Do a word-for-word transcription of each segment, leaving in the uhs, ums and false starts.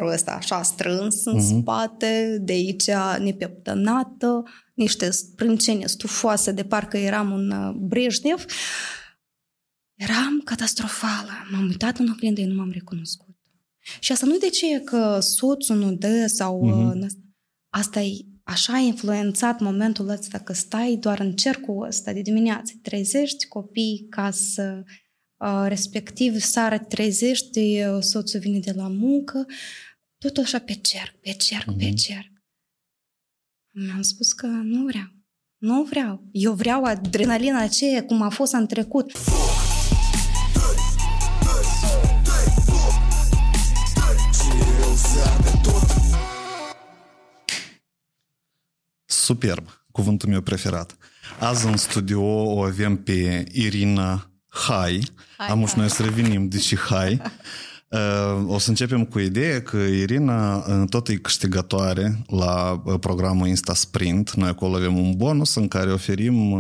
părul ăsta așa strâns în uh-huh. spate, de aici nepeptănată, niște sprâncene stufoase de parcă eram un Brejnev. Eram catastrofală. M-am uitat în oglindă și nu m-am recunoscut. Și asta nu de ce că soțul nu dă sau... Uh-huh. Asta e așa a influențat momentul ăsta că stai doar în cercul ăsta de dimineață. Trezești copii casă, respectiv seara trezești, soțul vine de la muncă, tot așa pe cerc, pe cerc, uh-huh. pe cerc. Mi-am spus că nu vreau. Nu vreau. Eu vreau adrenalina aceea cum a fost în trecut. Superb, cuvântul meu preferat. Azi în studio o avem pe Irina Hai. Hai Am și noi să revenim de ce Hai. O să începem cu ideea că Irina tot e câștigătoare la programul Insta Sprint. Noi acolo avem un bonus în care oferim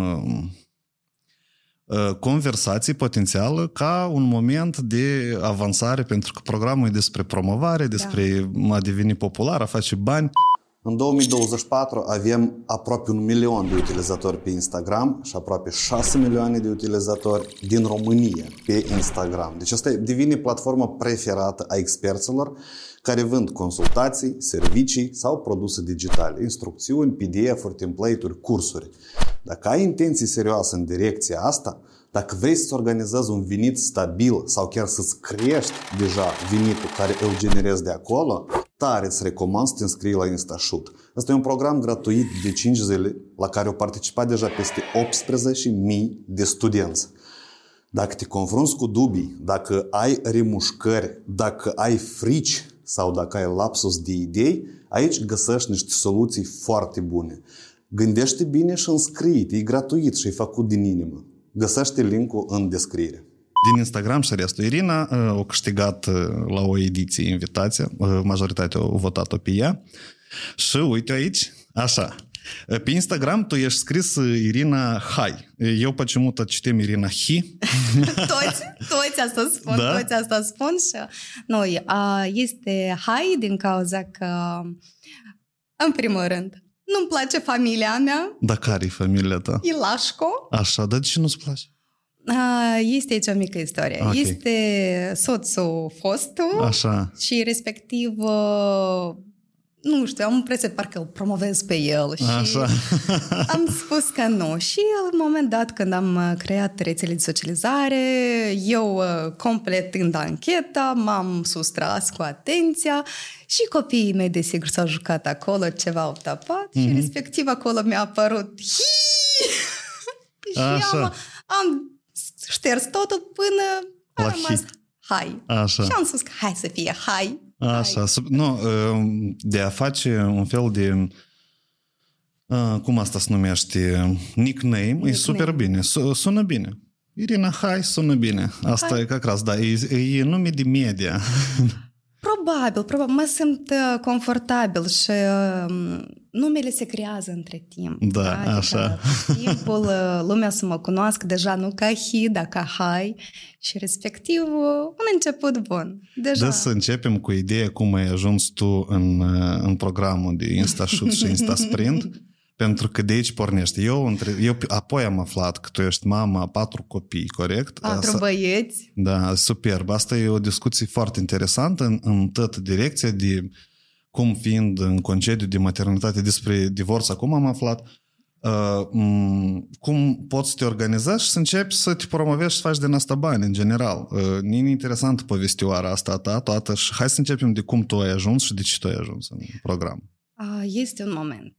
conversații potențială ca un moment de avansare, pentru că programul e despre promovare, despre da. a deveni popular, a face bani. În două mii douăzeci și patru avem aproape un milion de utilizatori pe Instagram și aproape șase milioane de utilizatori din România pe Instagram. Deci asta devine platforma preferată a experților care vând consultații, servicii sau produse digitale, instrucțiuni, P D F-uri, template-uri, cursuri. Dacă ai intenții serioase în direcția asta, dacă vrei să-ți organizezi un venit stabil sau chiar să-ți crești deja venitul care îl generezi de acolo, tare îți recomand să te înscrii la InstaShoot. Asta e un program gratuit de cinci zile la care au participat deja peste optsprezece mii de studenți. Dacă te confrunți cu dubii, dacă ai remușcări, dacă ai frici sau dacă ai lapsus de idei, aici găsești niște soluții foarte bune. Gândește bine și înscrie-te, e gratuit și e făcut din inimă. Găsește link-ul în descriere. Din Instagram și restul. Irina a câștigat la o ediție invitația, majoritatea au votat-o pe ea. Și uite aici, așa, pe Instagram tu ești scris Irina Hai. Eu почему-то citim Irina Hi. Toți, toți asta spun, da? toți asta spun și noi. Este Hai din cauza că, în primul rând, nu-mi place familia mea. Dar care e familia ta? Ilașco. Așa, dar de ce nu-ți place? Este aici o mică istorie. Okay. Este soțul fostul. Așa. Și respectiv, nu știu, am impresia parcă îl promovez pe el. Și așa. Am spus că nu. Și în moment dat, când am creat rețele de socializare, eu, completând ancheta, m-am sustras cu atenția și copiii mei, desigur, s-au jucat acolo, ceva au tapat mm-hmm. și respectiv acolo mi-a apărut Hi! Și așa. am, am șters totul până a la rămas hit. Hai. Așa. Și am spus că hai să fie Hai. Așa. Hai. Nu, de a face un fel de, cum asta se numește, nickname, nickname. E super bine. Sună bine. Irina Hai sună bine. Asta Hai. E ca cras, da, e, e nume de media. Probabil, probabil. Mă simt confortabil și numele se creează între timp. Da, da? Așa. Timpul, lumea să mă cunoască deja nu ca Hi, dar ca Hai și respectiv un început bun. Deja. Da, să începem cu ideea cum ai ajuns tu în, în programul de InstaShoot și InstaSprint, pentru că de aici pornește. Eu, între, eu apoi am aflat că tu ești mama a patru copii, corect? Patru Asta, băieți. Da, superb. Asta e o discuție foarte interesantă în, în toată direcția de cum fiind în concediu de maternitate despre divorț, acum am aflat, uh, cum poți să te organizezi și să începi să te promovezi și să faci din asta bani, în general. Uh, e interesantă povestioara asta a ta toată și hai să începem de cum tu ai ajuns și de ce tu ai ajuns în program. Este un moment.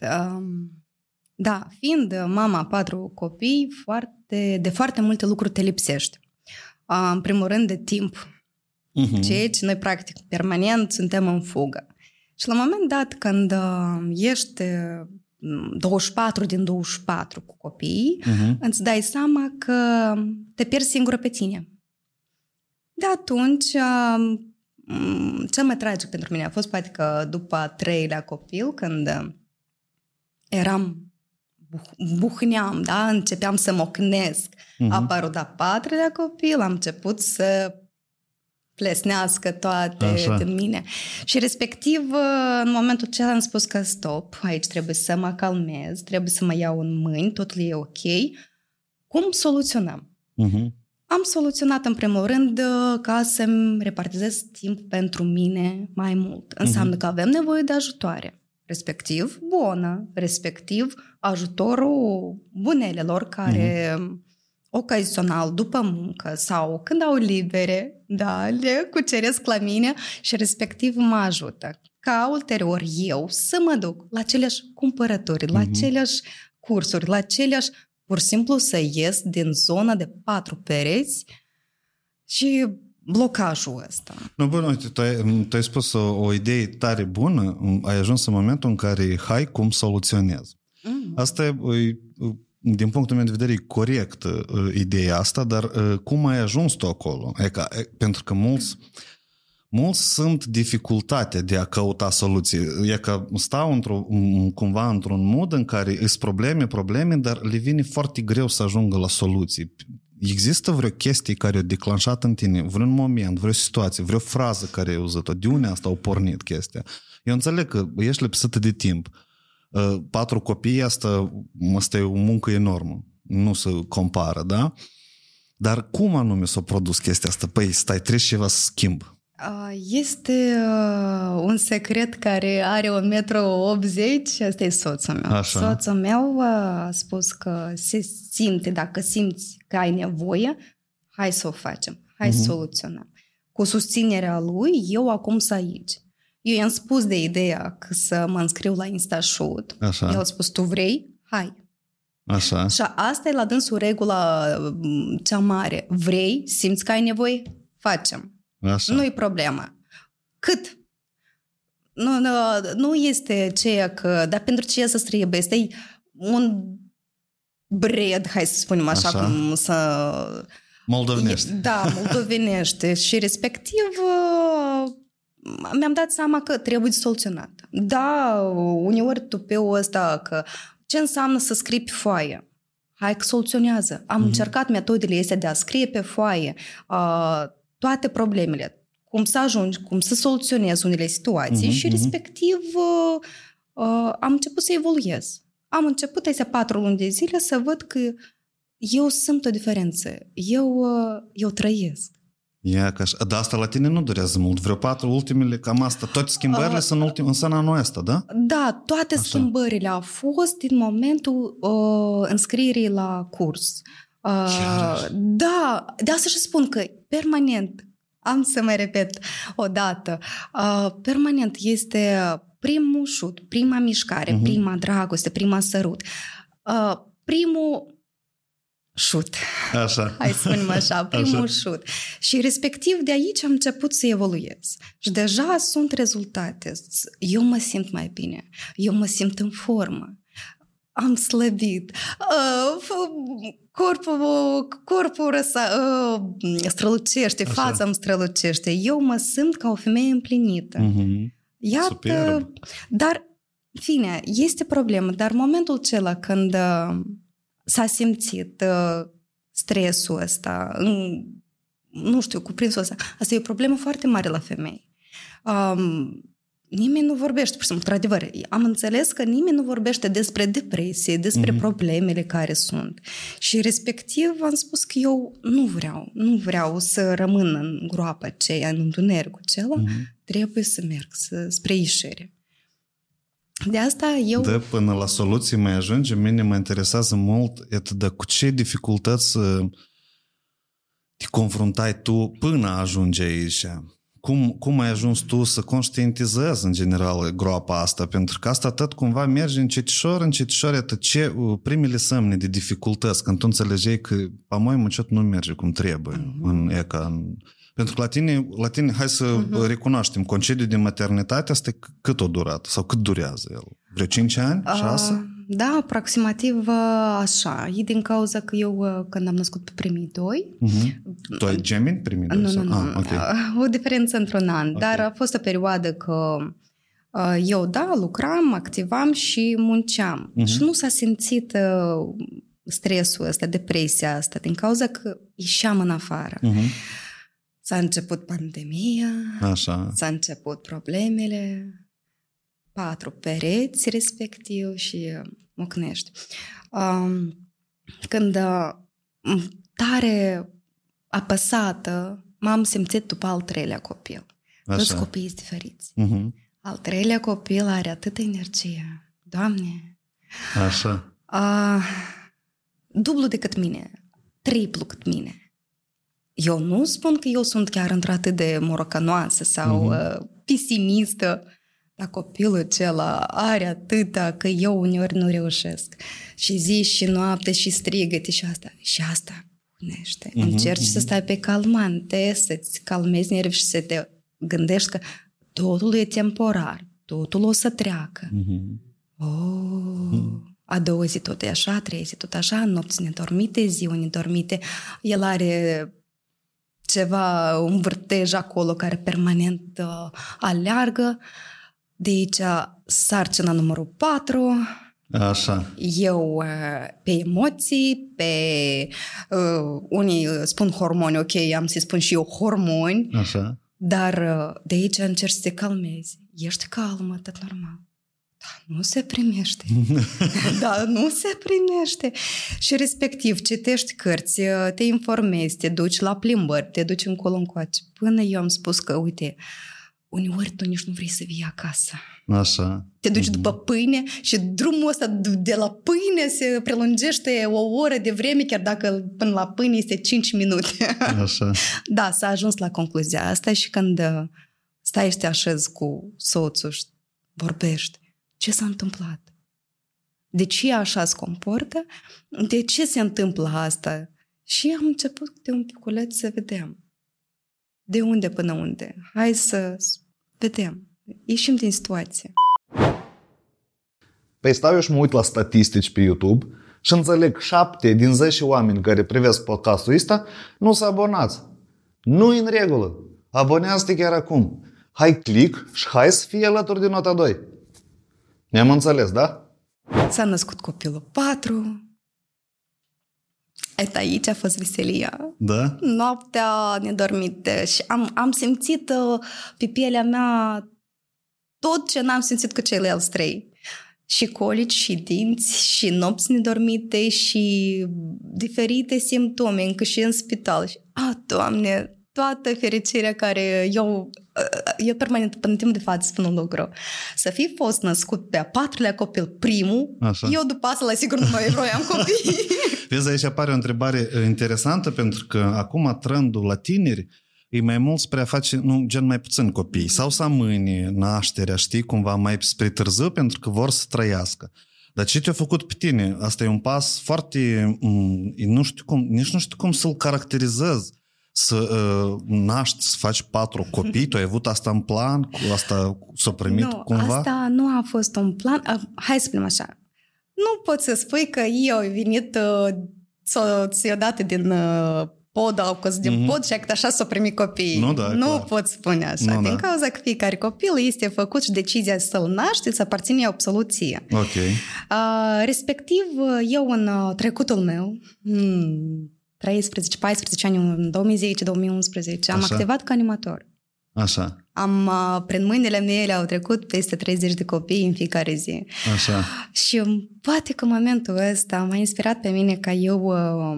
Da, fiind mama a patru copii, foarte, de foarte multe lucruri te lipsești. În primul rând de timp. Uh-huh. Ceea ce noi practic permanent suntem în fugă. Și la un moment dat, când ești douăzeci și patru din douăzeci și patru cu copiii, uh-huh. îți dai seama că te pierzi singură pe tine. De atunci, cel mai tragic pentru mine a fost poate că după a treilea copil, când eram, buhneam, da? Începeam să mocnesc. Uh-huh. A apărut a patrulea copil, am început să plesnească toate Așa. din mine. Și respectiv, în momentul acela am spus că stop, aici trebuie să mă calmez, trebuie să mă iau în mâini, totul e ok. Cum soluționăm? Uh-huh. Am soluționat în primul rând ca să-mi repartizez timp pentru mine mai mult. Înseamnă uh-huh. că avem nevoie de ajutoare, respectiv bonă, respectiv ajutorul bunelelor care uh-huh. ocazional, după muncă sau când au libere, da, le cuceresc la mine și respectiv mă ajută. Ca ulterior eu să mă duc la aceleași cumpărături, uh-huh. la aceleași cursuri, la aceleași, pur și simplu să ies din zona de patru pereți și blocajul ăsta. Nu, bun, uite, tu ai, tu ai spus o, o idee tare bună, ai ajuns în momentul în care hai cum soluționez. Mm. Asta e, din punctul meu de vedere, e corect ideea asta, dar cum ai ajuns tu acolo? E ca, e, pentru că mulți, mulți sunt dificultatea de a căuta soluții. E că stau într-o, cumva într-un mod în care îs probleme, probleme, dar le vine foarte greu să ajungă la soluții. Există vreo chestie care a declanșat în tine, vreun moment, vreo situație, vreo frază care ai auzit-o? De unde asta a pornit chestia? Eu înțeleg că ești lipsită de timp. Patru copii, asta, asta e o muncă enormă. Nu se compară, da? Dar cum anume s-a produs chestia asta? Păi, stai, trebuie ceva să schimb. Este un secret care are un metru optzeci, asta e soțul meu. Așa. Soțul meu a spus că se simte, dacă simți că ai nevoie, hai să o facem, hai uh-huh. să soluționăm. Cu susținerea lui, eu acum sunt aici. Eu i-am spus de ideea că să mă înscriu la InstaShoot. Așa. El a spus, tu vrei? Hai. Așa. Și asta e la dânsul regula cea mare. Vrei? Simți că ai nevoie? Facem. Așa. Nu-i problema. Cât? Nu, nu, nu este ceea că, dar pentru ce să trebuie? Este un bread, hai să spunem așa, așa. Cum să... Moldovenește. Da, moldovenește. Și respectiv mi-am dat seama că trebuie soluționat. Da, uneori tupeul ăsta că ce înseamnă să scrii pe foaie? Hai că soluționează. Am uh-huh. încercat metodele astea de a scrie pe foaie uh, toate problemele, cum să ajungi, cum să soluționezi unele situații uh-huh, și respectiv uh, uh, am început să evoluez. Am început astea patru luni de zile să văd că eu simt o diferență. Eu, uh, eu trăiesc. Ia, că așa. Dar asta la tine nu durează mult. Vreo patru ultimele, cam asta. Toate schimbările uh, sunt ultim, în anul ăsta, da? Da, toate așa. Schimbările au fost din momentul uh, înscrierii la curs. Uh, da, de asta și spun că permanent, am să mai repet o dată, uh, permanent este primul șut, prima mișcare, uh-huh. prima dragoste, prima sărut, uh, primul șut. Așa. Hai să spunem așa, primul așa. Șut. Și respectiv de aici am început să evoluez. Și deja sunt rezultate. Eu mă simt mai bine. Eu mă simt în formă. Am slăbit. Uh, corpul, corpul răsa, uh, strălucește, așa. Fața îmi strălucește. Eu mă simt ca o femeie împlinită. Uh-huh. Iată, superb. Dar, fine, este problemă. Dar momentul acela când uh, s-a simțit uh, stresul ăsta, în, nu știu, cuprinsul ăsta, asta e o problemă foarte mare la femei. Um, Nimeni nu vorbește, pur și simplu, într-adevăr, am înțeles că nimeni nu vorbește despre depresie, despre mm-hmm. problemele care sunt. Și respectiv am spus că eu nu vreau, nu vreau să rămân în groapa aceea, în întunericul acela, mm-hmm. trebuie să merg să, spre ieșire. De asta eu... De până la soluții mai ajunge, mine mă interesează mult et, de cu ce dificultăți te confruntai tu până ajungi aici. Cum, cum ai ajuns tu să conștientizezi în general groapa asta? Pentru că asta tot cumva merge încetișor, încetișor, iată ce primele semne de dificultăți, când tu înțelegeai că, по-моему, ce nu merge cum trebuie. Uh-huh. În eca, în... Pentru că la tine, la tine, hai să uh-huh. recunoaștem, concediul de maternitate asta cât o durat? Sau cât durează el? Vreo cinci ani? șase? Uh, da, aproximativ așa. E din cauza că eu, când am născut pe primii doi... Uh-huh. Tu ai gemeni primii doi? Nu, nu, nu. Ah, okay. O diferență într-un an. Okay. Dar a fost o perioadă că eu, da, lucram, activam și munceam. Uh-huh. Și nu s-a simțit stresul ăsta, depresia asta, din cauza că ieșeam în afară. Uh-huh. S-a început pandemia, Așa. s-a început problemele, patru pereți respectiv și mocnești. Um, când uh, tare apăsată m-am simțit după al treilea copil. Așa. Toți copiii sunt diferiți. Uh-huh. Al treilea copil are atâta energie. Doamne! Așa. Uh, dublu decât mine, triplu cât mine. Eu nu spun că eu sunt chiar într-atât de morocănoasă sau uh-huh. uh, pesimistă, dar copilul acela are atâta că eu uneori nu reușesc. Și zi și noapte și strigăte și asta. Și asta punește. Uh-huh. Încerci uh-huh. să stai pe calmante, să-ți calmezi nervi și să te gândești că totul e temporar, totul o să treacă. Uh-huh. Oh... Uh-huh. A doua zi tot e așa, a treia zi tot așa, nopți nedormite, ziua nedormite. El are ceva, un vârtej acolo care permanent uh, aleargă. De aici sarcina numărul patru. Așa. Eu uh, pe emoții, pe uh, unii spun hormoni, ok, am să spun și eu hormoni. Așa. Dar uh, de aici încerci să te calmezi. Ești calmă, tot normal. Da, nu se primește. Da, nu se primește. Și respectiv citești cărți, te informezi, te duci la plimbări, te duci încolo încoace. Până eu am spus că, uite, uneori tu nici nu vrei să vii acasă. Așa. Te duci mm-hmm. după pâine și drumul ăsta de la pâine se prelungește o oră de vreme, chiar dacă până la pâine este cinci minute. Așa. Da, s-a ajuns la concluzia asta și când stai și te așezi cu soțul și vorbești, ce s-a întâmplat? De ce așa se comportă? De ce se întâmplă asta? Și am început de un piculeț să vedem. De unde până unde? Hai să vedem. Ieșim din situație. Păi stau eu și mă uit la statistici pe YouTube și înțeleg șapte din zece oameni care privesc podcastul ăsta nu s-au abonați. Nu-i în regulă. Abonează-te chiar acum. Hai click și hai să fie alături de nota doi. Ne-am înțeles, da? S-a născut copilul patru. Et aici a fost veselia. Da? Noaptea nedormită. Și am, am simțit pe pielea mea tot ce n-am simțit cu ceilalți trei. Și colici, și dinți, și nopți nedormite, și diferite simptome, încă și în spital. Și, a, Doamne, toată fericirea care eu, eu permanent, până în timp de față spun un lucru. Să fi fost născut pe a patrulea copil primul, așa. Eu după asta la sigur nu mai vroiam copii. Vezi, aici apare o întrebare interesantă, pentru că acum trendul la tineri e mai mult spre a face, nu, gen mai puțin copii, sau să amâne nașterea, știi, cumva mai spre târziu, pentru că vor să trăiască. Dar ce te-a făcut pe tine? Asta e un pas foarte, nu știu cum, nici nu știu cum să-l caracterizez. Să uh, naști, să faci patru copii, tu ai avut asta în plan? Cu asta s-a primit nu, cumva? Asta nu a fost un plan. Uh, hai să spunem așa. Nu pot să spui că eu am venit uh, ți-o dată din uh, pod, au cos din mm-hmm. pod și așa s-o primi copiii. Nu, da, nu clar. pot spune așa. Nu, din da. cauza că fiecare copil este făcut și decizia să-l naște să aparține absolut ție. Ok. Uh, respectiv, eu în uh, trecutul meu, hmm, treisprezece paisprezece ani, în două mii zece două mii unsprezece, am așa. activat ca animator. Așa. Am, prin mâinile mele au trecut peste treizeci de copii în fiecare zi. Așa. Și poate că momentul ăsta m-a inspirat pe mine ca eu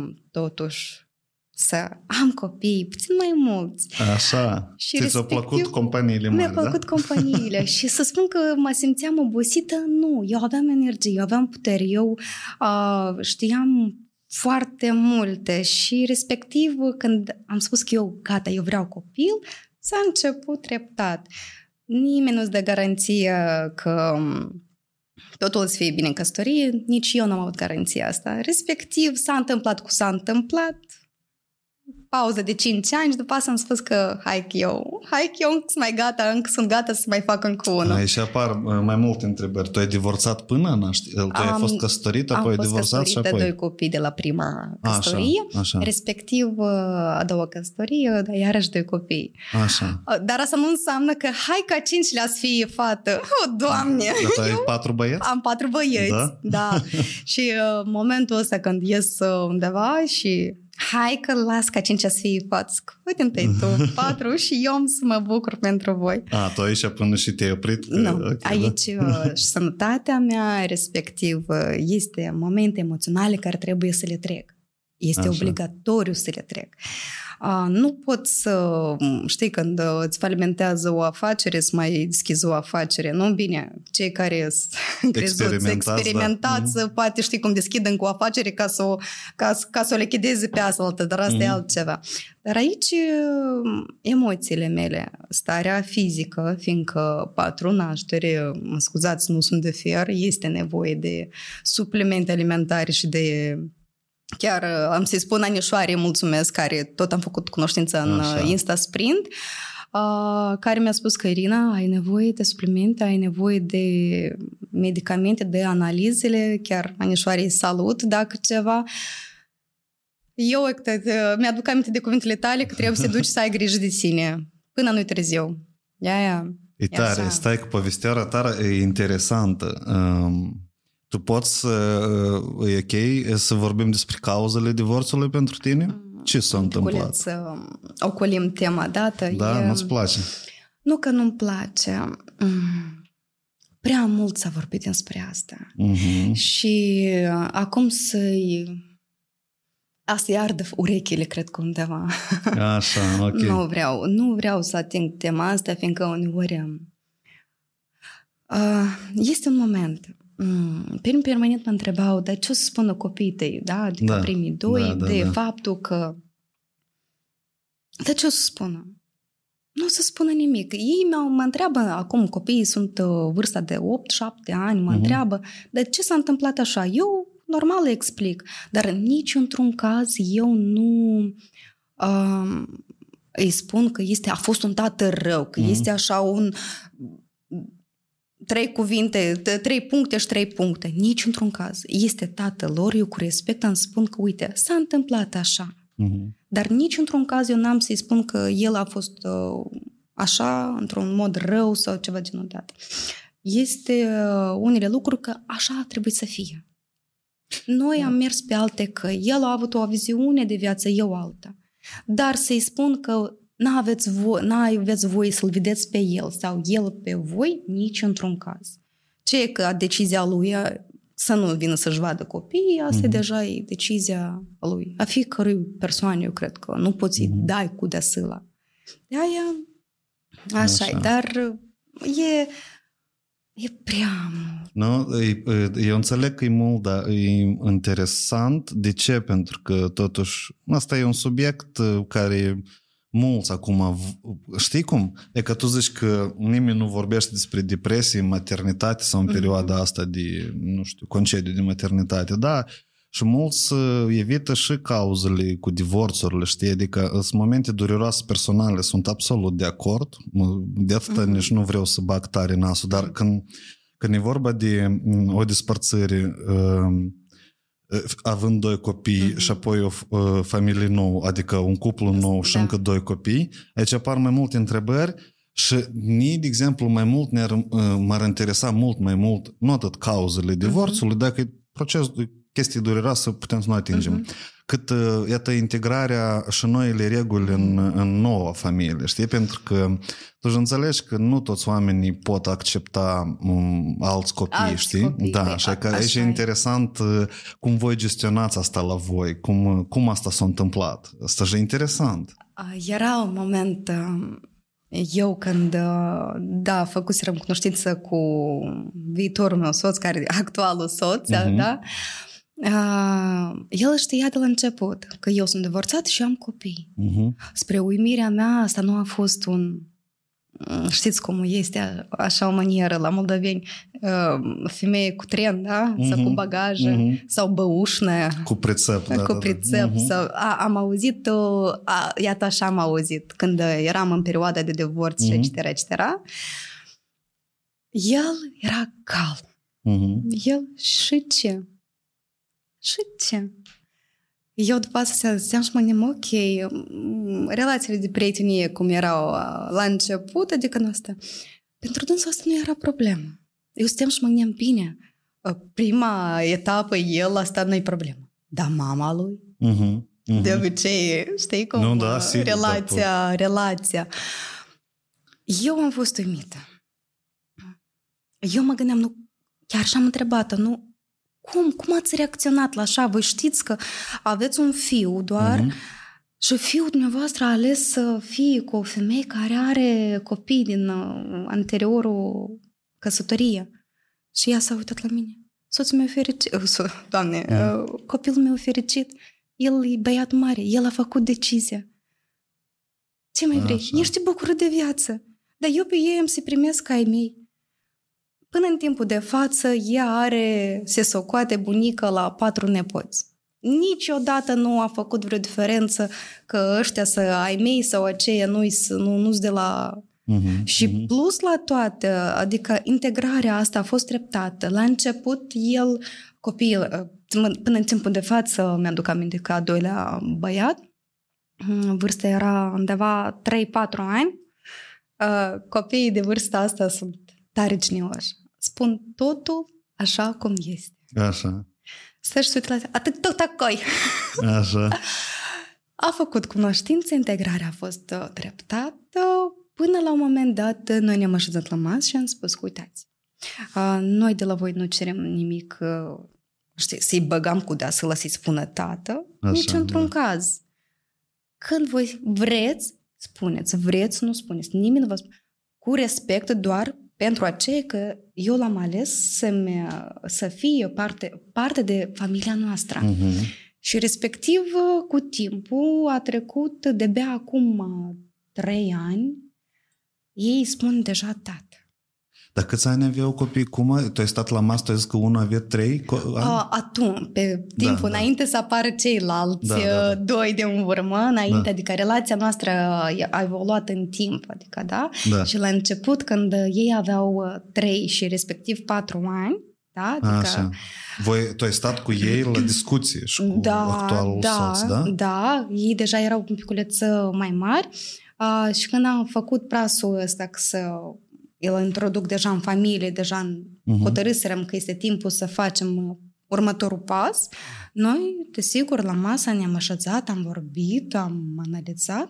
totuși să am copii puțin mai mulți. Așa. Și ți-au plăcut companiile mari, mi-a plăcut da? companiile. Și să spun că mă simțeam obosită, nu. Eu aveam energie, eu aveam putere, eu uh, știam foarte multe și respectiv când am spus că eu gata, eu vreau copil, s-a început treptat. Nimeni nu-ți dă garanție că totul o să fie bine în căsătorie, nici eu n-am avut garanția asta. Respectiv s-a întâmplat cu s-a întâmplat, pauză de cinci ani și după asta am spus că hai că eu, hai că eu încă sunt mai gata, încă sunt gata să mai fac încă unul. Aici apar mai multe întrebări. Tu ai divorțat până naști? Tu ai am, fost căsătorită, apoi ai divorțat și apoi? Am fost doi copii de la prima căsătorie, așa, așa. Respectiv a doua căsătorie, dar iarăși doi copii. Așa. Dar asta nu înseamnă că hai ca cincilea să fie fată. O, Doamne! Dar tu ai patru băieți? Am patru băieți, da. da. Și uh, momentul ăsta când ies undeva și hai că las ca cinci să fie patru. Uite întâi tu, patru și eu am să mă bucur pentru voi. A, tu aici până și te-ai oprit? Că, nu, okay, aici da. sănătatea mea, respectiv, este momente emoționale care trebuie să le trec. Este Așa. obligatoriu să le trec. Uh, nu pot să, știi, când îți falimentează o afacere, să mai deschizi o afacere. Nu, bine, cei care sunt crezuți, experimentați, da. Poate știi cum deschid încă o afacere ca să o, ca, ca să o lichideze pe asta, dar asta mm-hmm. e altceva. Dar aici emoțiile mele, starea fizică, fiindcă patru naștere, mă scuzați, nu sunt de fier, este nevoie de suplimente alimentare și de... Chiar am să-i spun Anișoare, mulțumesc, care tot am făcut cunoștință în Așa. Insta Sprint, uh, care mi-a spus că, Irina, ai nevoie de suplimente, ai nevoie de medicamente, de analizele, chiar Anișoare, salut dacă ceva. Eu mi-aduc aminte de cuvintele tale că trebuie să duci să ai grijă de tine, până nu-i târziu. Ia-ia. E tare, așa. Stai cu povesteara ta, e interesantă. Um... Tu poți să, e ok, să vorbim despre cauzele divorțului pentru tine? Ce s-a întâmplat? Să ocolim tema dată. Da, e... nu-ți place? Nu că nu-mi place. Prea mult s-a vorbit despre asta. Uh-huh. Și acum să-i... Asta îi ardă urechile, cred că undeva. Așa, ok. Nu vreau, nu vreau să ating tema asta, fiindcă uneori... Este un moment... Mm, pe permanent mă întrebau, dar ce o să spună copiii tăi, da? Adică da, primii doi, da, da, de da. Faptul că... Dar ce o să spună? Nu o să spună nimic. Ei mă întreabă, acum copiii sunt vârsta de opt șapte ani, mă uh-huh. întreabă, dar ce s-a întâmplat așa? Eu, normal, le explic, dar nici într-un caz eu nu... Uh, îi spun că este, a fost un tată rău, că uh-huh. este așa un... Trei cuvinte, trei puncte și trei puncte. Nici într-un caz. Este tatăl lor, eu cu respect îmi spun că, uite, s-a întâmplat așa. Uh-huh. Dar nici într-un caz eu n-am să-i spun că el a fost uh, așa, într-un mod rău sau ceva genul de atât. Este uh, unele lucruri că așa trebuie să fie. Noi am mers pe alte căi. El a avut o viziune de viață, eu alta. Dar să-i spun că N-aveți voi, n-aveți voie să-l vedeți pe el sau el pe voi, nici într-un caz. Ce e că decizia lui să nu vină să-și vadă copiii, asta mm-hmm. deja e decizia lui. A fiecărui persoană, eu cred că nu poți mm-hmm. dai cu deasâla. De-aia, așa, așa. Dar e, e prea mult. Nu, eu înțeleg că e mult, dar e interesant. De ce? Pentru că totuși asta e un subiect care... Mulți acum, știi cum? E că tu zici că nimeni nu vorbește despre depresie, maternitate sau în perioada asta de, nu știu, concediu de maternitate, da? Și mulți evită și cauzele cu divorțurile, știi? Adică sunt momente dureroase personale, sunt absolut de acord, de atâta uh-huh. nici nu vreau să bag tare nasul, dar când, când e vorba de o despărțire... Uh, având doi copii uh-huh. și apoi o uh, familie nouă, adică un cuplu nou și da. Încă doi copii, aici apar mai multe întrebări și nii, de exemplu, mai mult ne-ar, uh, m-ar interesa mult mai mult, nu atât cauzele divorțului, uh-huh. dacă e procesul, chestii dureroase, putem să nu atingem. Uh-huh. Cât, uh, iată, integrarea și noile reguli în, în noua familie, știi? Pentru că tu își înțelegi că nu toți oamenii pot accepta um, alți copii, alți știi? Copii, da, așa că aici e interesant uh, cum voi gestionați asta la voi, cum, cum asta s-a întâmplat. Asta e interesant. Era un moment... Eu când, da, făcuserăm cunoștință cu viitorul meu soț, care e actualul soț, uh-huh. da? Uh, el știa de la început că eu sunt divorțat și am copii. Uh-huh. Spre uimirea mea, asta nu a fost un... Știți cum este așa o manieră la moldoveni, uh, femeie cu tren, da? Uh-huh. Sau cu bagaje, uh-huh. sau băușnă. Cu prețep, da. Cu prețep. Uh-huh. Sau, a, am auzit, a, iată așa am auzit, când eram în perioada de divorț, uh-huh. et cetera, et cetera. El era calm. Uh-huh. El și ce? Și ce? Eu după asta stăteam și mă gândeam, ok, relațiile de prietenie cum erau la început, adică în asta, pentru dânsul asta nu era problemă. Eu stăteam și mă gândeam, bine, prima etapă, el, asta nu-i problemă. Dar mama lui? Uh-huh. Uh-huh. De obicei, știi cum? Nu, da, sigur, relația, da, relația. Eu am fost uimită. Eu mă gândeam, nu, chiar și-am întrebat, nu, cum, cum ați reacționat la așa? Voi știți că aveți un fiu doar uh-huh. și fiul dumneavoastră a ales să fie cu o femeie care are copii din anteriorul căsătorie. Și ea s-a uitat la mine. Soțul meu fericit, doamne, uh-huh. copilul meu fericit, el e băiat mare, el a făcut decizia. Ce mai vrei? Așa. Ești bucură de viață. Dar eu pe ei îmi se primesc ca ai mei. Până în timpul de față, ea are, se socoate bunică la patru nepoți. Niciodată nu a făcut vreo diferență că ăștia să ai mei sau aceia nu-i nu, nu-s de la... Uh-huh, și uh-huh. plus la toate, adică integrarea asta a fost treptată. La început, el, copil, până în timpul de față, mi-aduc aminte că a doilea băiat, vârsta era undeva trei patru ani, copiii de vârsta asta sunt tare genioși. Spun totul așa cum este. Așa. Să-și uite la atât tot acoi. Așa. A făcut cunoștință, integrarea a fost treptată, până la un moment dat noi ne-am așezat la masă și am spus că uitați, noi de la voi nu cerem nimic, știi, să-i băgăm cu deasă, să să-i spună tată, așa, nici într-un da. caz. Când voi vreți, spuneți, vreți, nu spuneți, nimeni nu vă spune. Cu respect doar pentru aceea că eu l-am ales să, să fie parte, parte de familia noastră. Uh-huh. Și respectiv, cu timpul, a trecut de-abia acum trei ani, ei spun deja tată. Dar câți ani aveau copii? Cum? Tu ai stat la masă, tu ai zis că unul avea trei ani? Atunci, pe timpul, da, înainte da. să apară ceilalți, da, da, da. doi de în urmă, înainte, da. adică relația noastră a evoluat în timp, adică, da? da? Și la început, când ei aveau trei și respectiv patru ani, da? Adică... Așa. Voi, tu ai stat cu ei la discuție și cu da, actualul da, soț, da? Da, ei deja erau un piculeț mai mari uh, și când am făcut prasul ăsta că să... îl introduc deja în familie, deja uh-huh. hotărâsărăm că este timpul să facem următorul pas. Noi, desigur, la masă ne-am așezat, am vorbit, am analizat.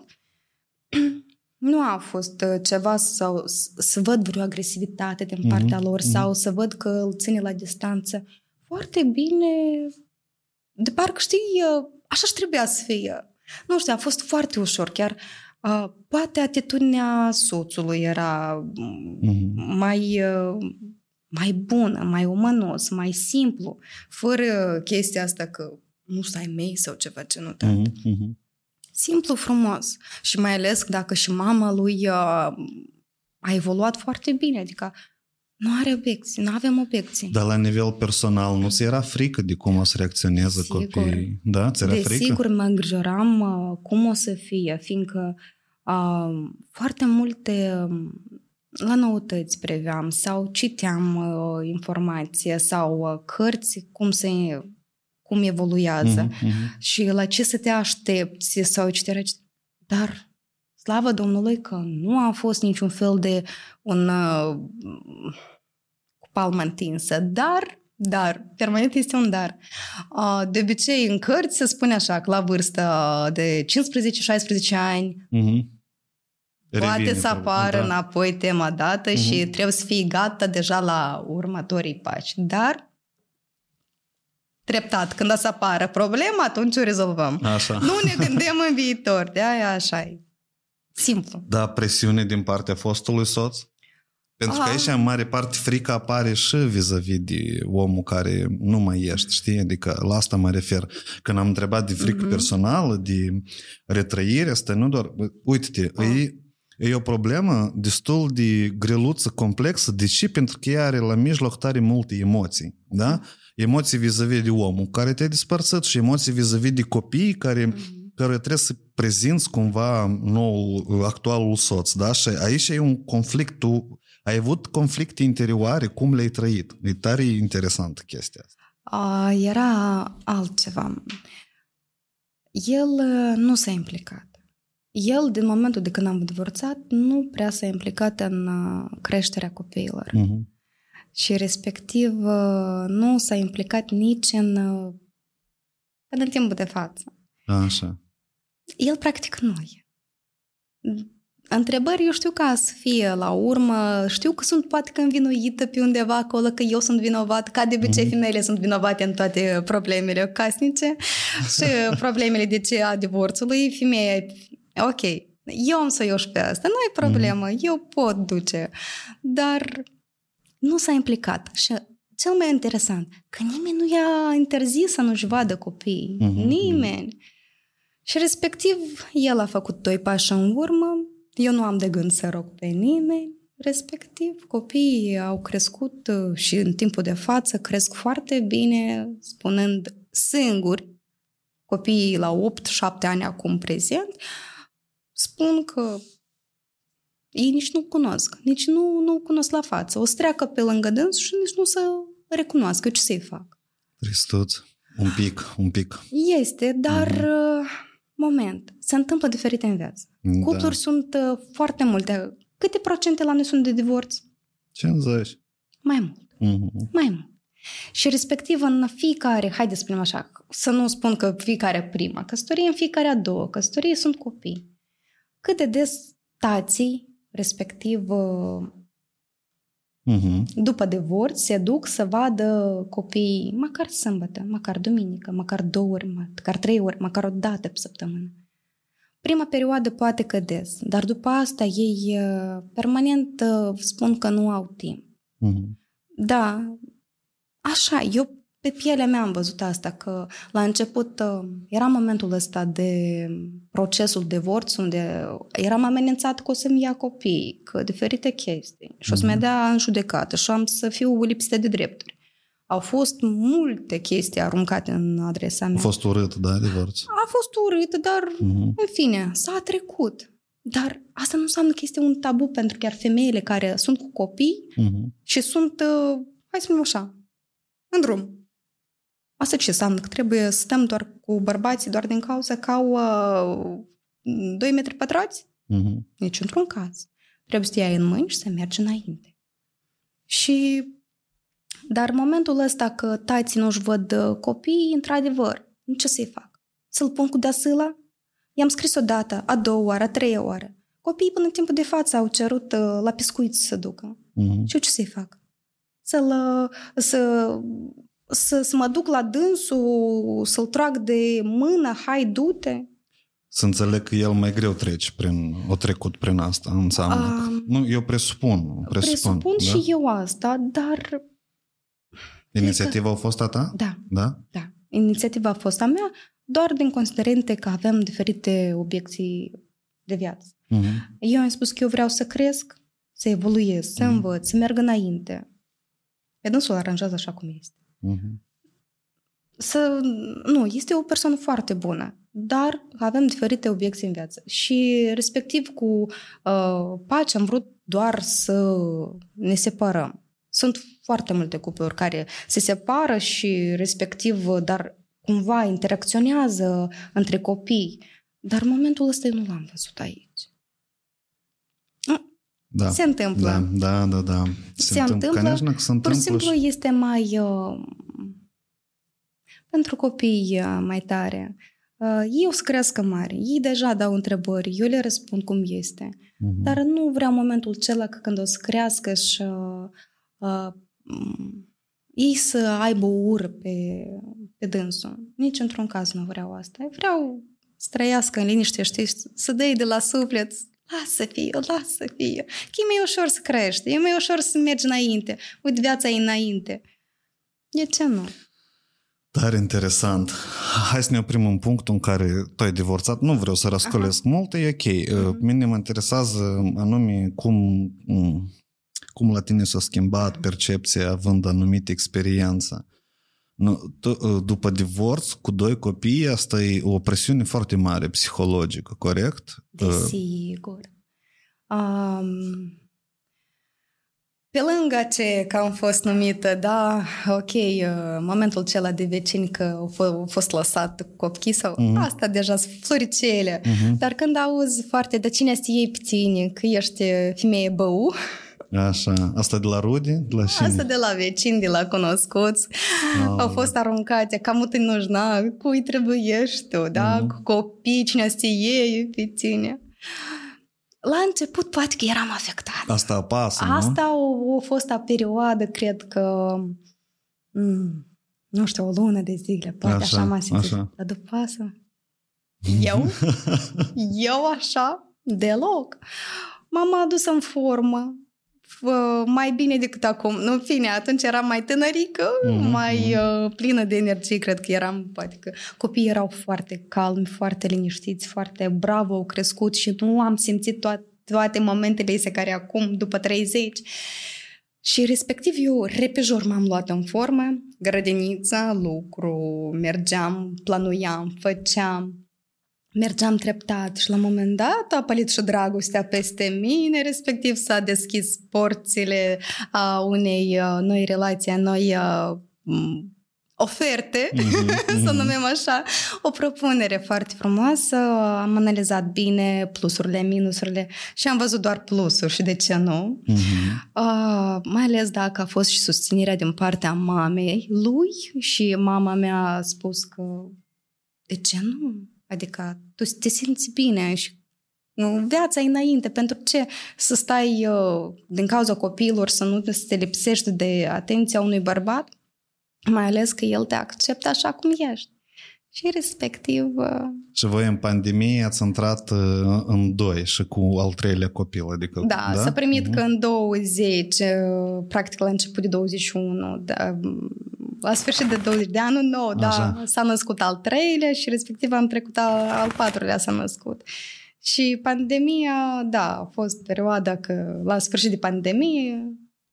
Nu a fost ceva sau să văd vreo agresivitate din partea uh-huh. lor sau să văd că îl ține la distanță. Foarte bine, de parcă știi, așa și trebuia să fie. Nu știu, a fost foarte ușor, chiar Uh, poate atitudinea soțului era mm-hmm. mai, uh, mai bună, mai umănos, mai simplu, fără chestia asta că nu să ai mei sau ceva cenutat. Mm-hmm. Simplu, frumos. Și mai ales dacă și mama lui uh, a evoluat foarte bine, adică nu are obiecții, nu avem obiecții. Dar la nivel personal nu ți era frică de cum o să reacționeze copiii? Da? Ți era frică? Desigur mă îngrijoram uh, cum o să fie, fiindcă uh, foarte multe uh, la noutăți preveam sau citeam uh, informație sau uh, cărți cum se cum evoluează mm-hmm. și la ce să te aștepți sau ce te... Dar slavă Domnului că nu a fost niciun fel de un uh, cu palmă întinsă, dar, dar, permanent este un dar. Uh, de obicei, în cărți se spune așa, că la vârsta de cincisprezece șaisprezece ani mm-hmm. poate Revine, să apară da. înapoi tema dată mm-hmm. și trebuie să fii gata deja la următorii pași. Dar treptat, când o să apară problema, atunci o rezolvăm. Așa. Nu ne gândim în viitor, de-aia așa e. Simplu. Da, presiune din partea fostului soț? Pentru A. că aici, în mare parte, frica apare și vis-a-vis de omul care nu mai ești, știi? Adică la asta mă refer. Când am întrebat de frică mm-hmm. personală, de retrăire, asta nu doar... Uite-te, e, e o problemă destul de greluță, complexă. De ce? Pentru că ea are la mijloc tare multe emoții, da? Emoții vis-a-vis de omul care te-a despărțit și emoții vis-a-vis de copii care... Mm-hmm. care trebuie să prezinți cumva noul, actualul soț, da? Și aici e un conflict, tu ai avut conflicte interioare, cum le-ai trăit? E tare interesantă chestia asta. Uh, era altceva. El nu s-a implicat. El, din momentul de când am divorțat, nu prea s-a implicat în creșterea copiilor. Uh-huh. Și respectiv nu s-a implicat nici în, în timpul de față. Așa. El practic nu e. Întrebări eu știu ca să fie la urmă, știu că sunt poate că învinuită pe undeva acolo, că eu sunt vinovat, ca de obicei mm-hmm. femeile sunt vinovate în toate problemele casnice și problemele de ce a divorțului, femeia, ok, eu am să iau și pe asta, nu e problemă, mm-hmm. eu pot duce, dar nu s-a implicat și cel mai interesant, că nimeni nu i-a interzis să nu-și vadă copiii, mm-hmm. nimeni. Și respectiv, el a făcut doi pași în urmă, eu nu am de gând să rog pe nimeni, respectiv, copiii au crescut și în timpul de față cresc foarte bine, spunând singuri, copiii la opt șapte ani acum prezent, spun că ei nici nu cunosc, nici nu, nu cunosc la față. O să treacă pe lângă dâns și nici nu să recunoască ce să-i fac. Tristuț, un pic, un pic. Este, dar... Mm-hmm. Moment, se întâmplă diferite în viață. Da. Cupluri sunt uh, foarte multe. Câte procente la noi sunt de divorț? cincizeci. Mai mult. Mm-hmm. Mai mult. Și respectiv în fiecare, haide să spunem așa, să nu spun că fiecare prima căsătorie, în fiecare a doua căsătorie sunt copii. Cât de des tații, respectiv uh, mm-hmm. după divorț, se duc să vadă copiii măcar sâmbătă, măcar duminică, măcar două ori, măcar trei ori, măcar o dată pe săptămână. Prima perioadă poate că des, dar după asta ei uh, permanent uh, spun că nu au timp. Mm-hmm. Da, așa, eu pe pielea mea am văzut asta, că la început uh, era momentul ăsta de procesul divorț, unde eram amenințat că o să-mi ia copii, că diferite chestii și o să-mi dea în judecată și am să fiu lipsită de drepturi. Au fost multe chestii aruncate în adresa mea. A fost urât, da, divorț? A fost urât, dar uh-huh. în fine, s-a trecut. Dar asta nu înseamnă că este un tabu pentru chiar femeile care sunt cu copii uh-huh. și sunt, uh, hai să spunem așa, în drum. Asta ce înseamnă? Că trebuie să stăm doar cu bărbații doar din cauza că au uh, doi metri pătrați? Uh-huh. Nici într-un caz. Trebuie să te iai în mâini și să mergi înainte. Și, dar momentul ăsta că tații nu-și văd copiii, într-adevăr, ce să-i fac? Să-l pun cu deasâla? I-am scris o dată, a doua oară, a treia oară. Copiii până în timpul de față au cerut uh, la pescuit să ducă. Uh-huh. Și eu ce să-i fac? Să-l... să... Să, să mă duc la dânsul, să-l trag de mână, hai, du-te. Să înțeleg că el mai greu trece prin, o trecut prin asta, înseamnă. Um, nu, eu presupun. Presupun, presupun da? Și eu asta, dar... Inițiativa că... a fost a ta? Da. Da? Da. Inițiativa a fost a mea, doar din considerente că avem diferite obiecții de viață. Uh-huh. Eu am spus că eu vreau să cresc, să evoluez, să uh-huh. învăț, să merg înainte. Pe dânsul aranjează așa cum este. Uh-huh. Să, nu, este o persoană foarte bună, dar avem diferite obiecții în viață și respectiv cu uh, pace am vrut doar să ne separăm. Sunt foarte multe cupluri care se separă și respectiv, dar cumva interacționează între copii, dar momentul ăsta eu nu l-am văzut aici. Da, se întâmplă. Da, da, da, da. Se, se întâmplă. întâmplă se pur și simplu și... este mai... Uh, pentru copii uh, mai tare. Uh, ei o să crească mari. Ei deja dau întrebări. Eu le răspund cum este. Uh-huh. Dar nu vreau momentul acela că când o să crească și uh, uh, ei să aibă o ură pe, pe dânsul. Nici într-un caz nu vreau asta. Vreau să trăiască în liniște, știi, să dai de la suflet. Lasă fie, lasă fie. Că e mai ușor să crești, e mai ușor să mergi înainte. Uite, viața e înainte. De ce nu? Tare interesant. Hai să ne oprim în punctul în care tu ai divorțat. Nu vreau să răscolesc Aha. mult, e ok. Uh-huh. Mine mă interesează anume cum, cum la tine s-a schimbat percepția având anumită experiență. După divorț, cu doi copii, asta e o presiune foarte mare psihologică, corect? Desigur. Um, pe lângă ce că am fost numită, da, ok, momentul acela de vecini că au, f- au fost lăsat cu copii sau uh-huh. asta deja sunt floricele. Uh-huh. Dar când auzi foarte, de cine să iei pe tine, că ești femeie bău, Așa. Asta de la rude? De la cine? Asta de la vecini, de la cunoscuți. Oh. Au fost aruncate, cam te нужна, cui trebuiești tu, da? Mhm. Cu copii, cine să te iei pe tine. La început poate că eram afectat. Asta apasă, Asta a, a fost o perioadă, cred că, m- nu știu, o lună de zile, poate așa, Așa, m-am simțit. așa. Dar după asta, eu, eu așa, deloc. M-am adus în formă, f- mai bine decât acum. Nu, în fine, atunci eram mai tânărică, Mhm, mai uh, plină de energie, cred că eram, poate că copiii erau foarte calmi, foarte liniștiți, foarte bravo, au crescut și nu am simțit toate, toate momentele astea care acum, după treizeci. Și respectiv eu repejor m-am luat în formă, grădinița, lucru, mergeam, planuiam, făceam, mergeam treptat și la un moment dat a apălit și dragostea peste mine, respectiv s-a deschis porțile a unei uh, noi relații, a noi uh, m- oferte, Mhm, să mhm. numim așa, o propunere foarte frumoasă, am analizat bine plusurile, minusurile și am văzut doar plusuri și de ce nu. Mhm. Uh, mai ales dacă a fost și susținerea din partea mamei lui și mama mea a spus că de ce nu? Adică tu te simți bine și uh, viața e înainte. Pentru ce să stai uh, din cauza copiilor să nu să te lipsești de atenția unui bărbat? Mai ales că el te acceptă așa cum ești. Și respectiv... Uh, Și voi în pandemie ați intrat uh, în doi și cu al treilea copil, adică... Da, da? s-a primit Mhm. că în douăzeci, uh, practic la început de douăzeci și unu, da, la sfârșit de douăzeci de anul nou, da, Așa. s-a născut al treilea și respectiv am trecut al, al patrulea s-a născut. Și pandemia, da, a fost perioada că la sfârșit de pandemie,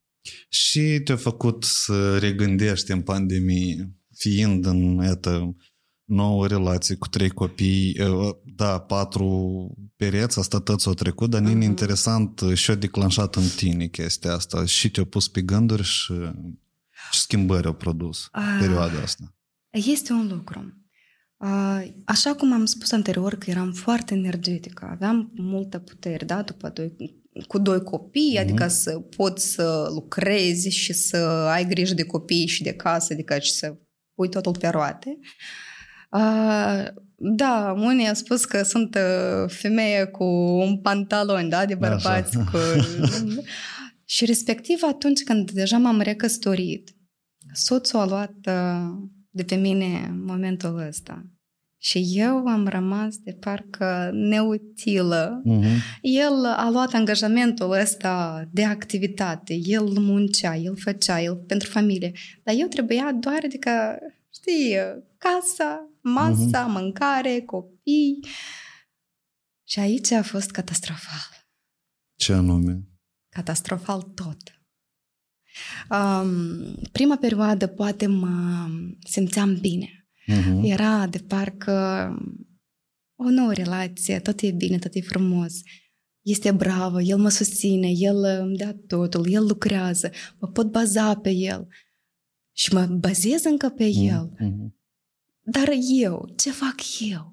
Și te-a făcut să regândești în pandemie, fiind în etă nouă relație cu trei copii, da, patru pereți, asta tot s-a trecut, dar uh-huh. interesant și-a declanșat în tine chestia asta și te-a pus pe gânduri și ce schimbări au produs Ah. perioada asta. este un lucru. Uh, Așa cum am spus anterior că eram foarte energetică, aveam multă putere, da, după doi, cu doi copii, mm-hmm. adică să poți să lucrezi și să ai grijă de copii și de casă, adică și să pui totul pe roate. Uh, da, unii au spus că sunt uh, femeie cu un pantalon, da, de bărbați. Cu... și respectiv atunci când deja m-am recăsătorit, soțul a luat uh, de pe mine momentul ăsta. Și eu am rămas de parcă neutilă. Uh-huh. El a luat angajamentul ăsta de activitate. El muncea, el făcea, el pentru familie. Dar eu trebuia doar, adică, știi, casa, masa, uh-huh. mâncare, copii. Și aici a fost catastrofal. Ce anume? Catastrofal tot. Um, prima perioadă poate mă simțeam bine. Uh-huh. Era de parcă o nouă relație, tot e bine, tot e frumos. Este bravă, el mă susține, el îmi dă totul, el lucrează, mă pot baza pe el. Și mă bazez încă pe el. Uh-huh. Dar eu, ce fac eu?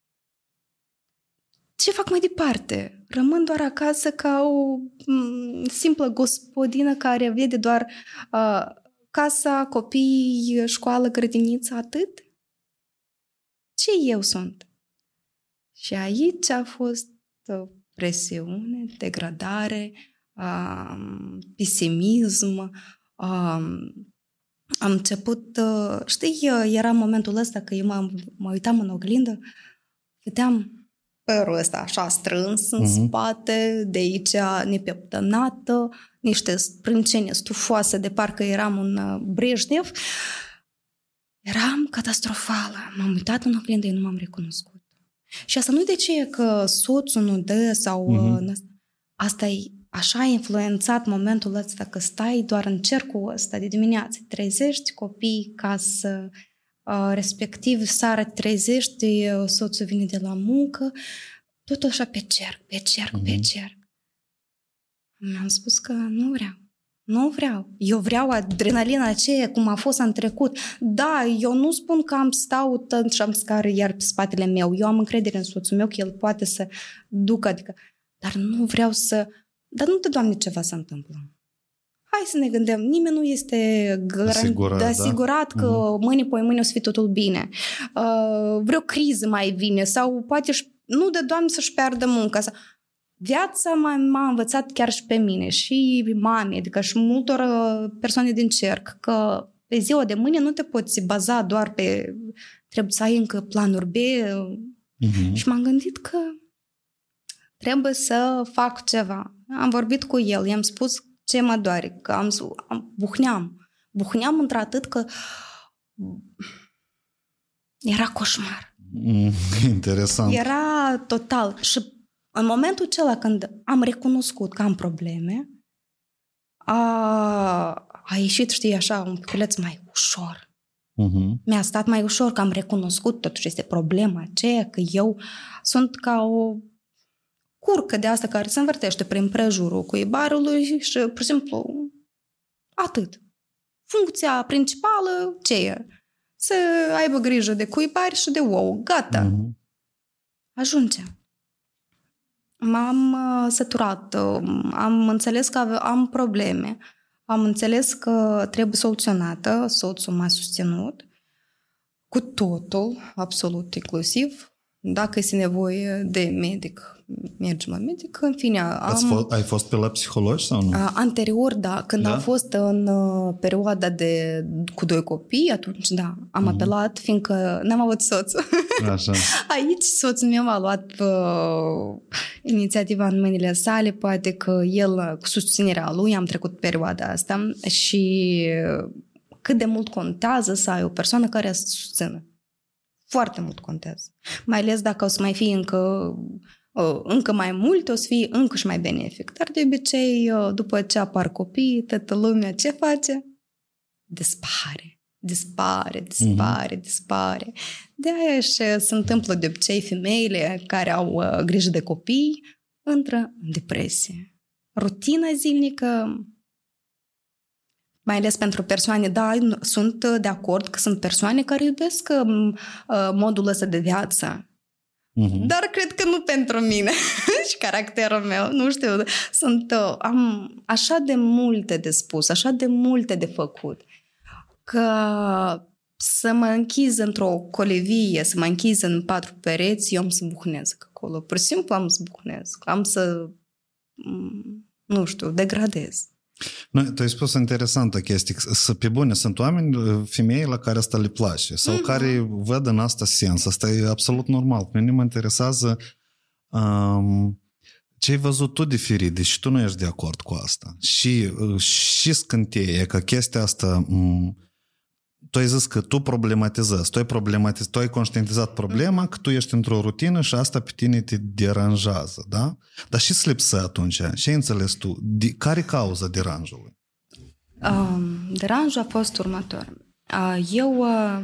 Ce fac mai departe? Rămân doar acasă ca o m- simplă gospodină care vede doar uh, casa, copii, școală, grădiniță, atât? Ce eu sunt? Și aici a fost uh, presiune, degradare, uh, pesimism. Uh, am început, uh, știi, era momentul ăsta că eu mă, mă uitam în oglindă, vedeam părul ăsta așa strâns în uh-huh. spate, de aici nepieptănată, niște sprâncene stufoase, de parcă eram un Brejnev. Eram catastrofală. M-am uitat în oglindă, eu nu m-am recunoscut. Și asta nu de ce că soțul nu dă sau... Uh-huh. Asta e așa a influențat momentul ăsta că stai doar în cercul ăsta de dimineață. Trezești copii, casă, respectiv seara trezești, soțul vine de la muncă, tot așa pe cerc, pe cerc, uh-huh. pe cerc. Mi-am spus că nu vreau. Nu vreau. Eu vreau adrenalina aceea cum a fost în trecut. Da, eu nu spun că am stau tot și am scară iar pe spatele meu. Eu am încredere în soțul meu că el poate să ducă, adică, dar nu vreau să Dar nu te, Doamne, ceva se întâmplă. Hai să ne gândim, nimeni nu este garan- Asigurat, de asigurat da? că uh-huh. mâine, poi mâine o să fie totul bine. Uh, vreo criză mai vine sau poate nu de Doamne să-și piardă munca. Sau... Viața m-a, m-a învățat chiar și pe mine și mame, adică și multor persoane din cerc, că pe ziua de mâine nu te poți baza doar pe trebuie să ai încă planuri B. Uh-huh. Și m-am gândit că trebuie să fac ceva. Am vorbit cu el, i-am spus ce mă doare, că am, am buhneam. Buhneam într-atât că era coșmar. Mm, interesant. Era total. Și în momentul acela când am recunoscut că am probleme, a, a ieșit, știi, așa, un piculeț mai ușor. Uh-huh. Mi-a stat mai ușor că am recunoscut totuși este problema aceea, că eu sunt ca o curcă de asta care se învârtește prin prejurul cuibarului și, pur și simplu, atât. Funcția principală, ce e? Să aibă grijă de cuibari și de ou. Gata. Uh-huh. Ajunge. M-am uh, săturat. Am înțeles că am probleme. Am înțeles că trebuie soluționată. Soțul m-a susținut. Cu totul, absolut, inclusiv. Dacă este nevoie de medic, mergem la medic. În fine, am... Fost, ai fost pe la psihologi sau nu? Anterior, da. Când da? am fost în uh, perioada de cu doi copii, atunci, da, am uh-huh. apelat, fiindcă n-am avut soț. Așa. Aici soțul meu a luat uh, inițiativa în mâinile sale, poate că el, cu susținerea lui, am trecut perioada asta și cât de mult contează să ai o persoană care să susțină. Foarte mult contează. Mai ales dacă o să mai fie încă, încă mai multe, o să fie încă și mai benefic. Dar de obicei, după ce apar copii, toată lumea ce face? Dispare. Dispare, dispare, uh-huh. dispare. De-aia și se întâmplă de obicei femeile care au grijă de copii intră în depresie. Rutina zilnică, mai ales pentru persoane, da, sunt de acord că sunt persoane care iubesc uh, modul ăsta de viață. Uh-huh. Dar cred că nu pentru mine și caracterul meu, nu știu, sunt, uh, am așa de multe de spus, așa de multe de făcut, că să mă închiz într-o colivie, să mă închiz în patru pereți, eu am să buhnesc acolo. Pur și simplu am să buhnesc, am să, nu știu, degradez. Nu, tu ai spus interesantă chestie, să pe bune, sunt oameni, femei la care asta le place sau mm-hmm. care văd în asta sens, asta e absolut normal. Pe mine mă interesează um, ce ai văzut tu diferit, deși tu nu ești de acord cu asta. Și, și scânteie că chestia asta, um, tu ai zis că tu problematizezi, tu ai, problematiz, tu ai conștientizat problema, că tu ești într-o rutină și asta pe tine te deranjează, da? Dar și slipsă atunci, ce ai înțeles tu? De, care e cauza deranjului? Uh, deranjul a fost următor. Uh, eu uh,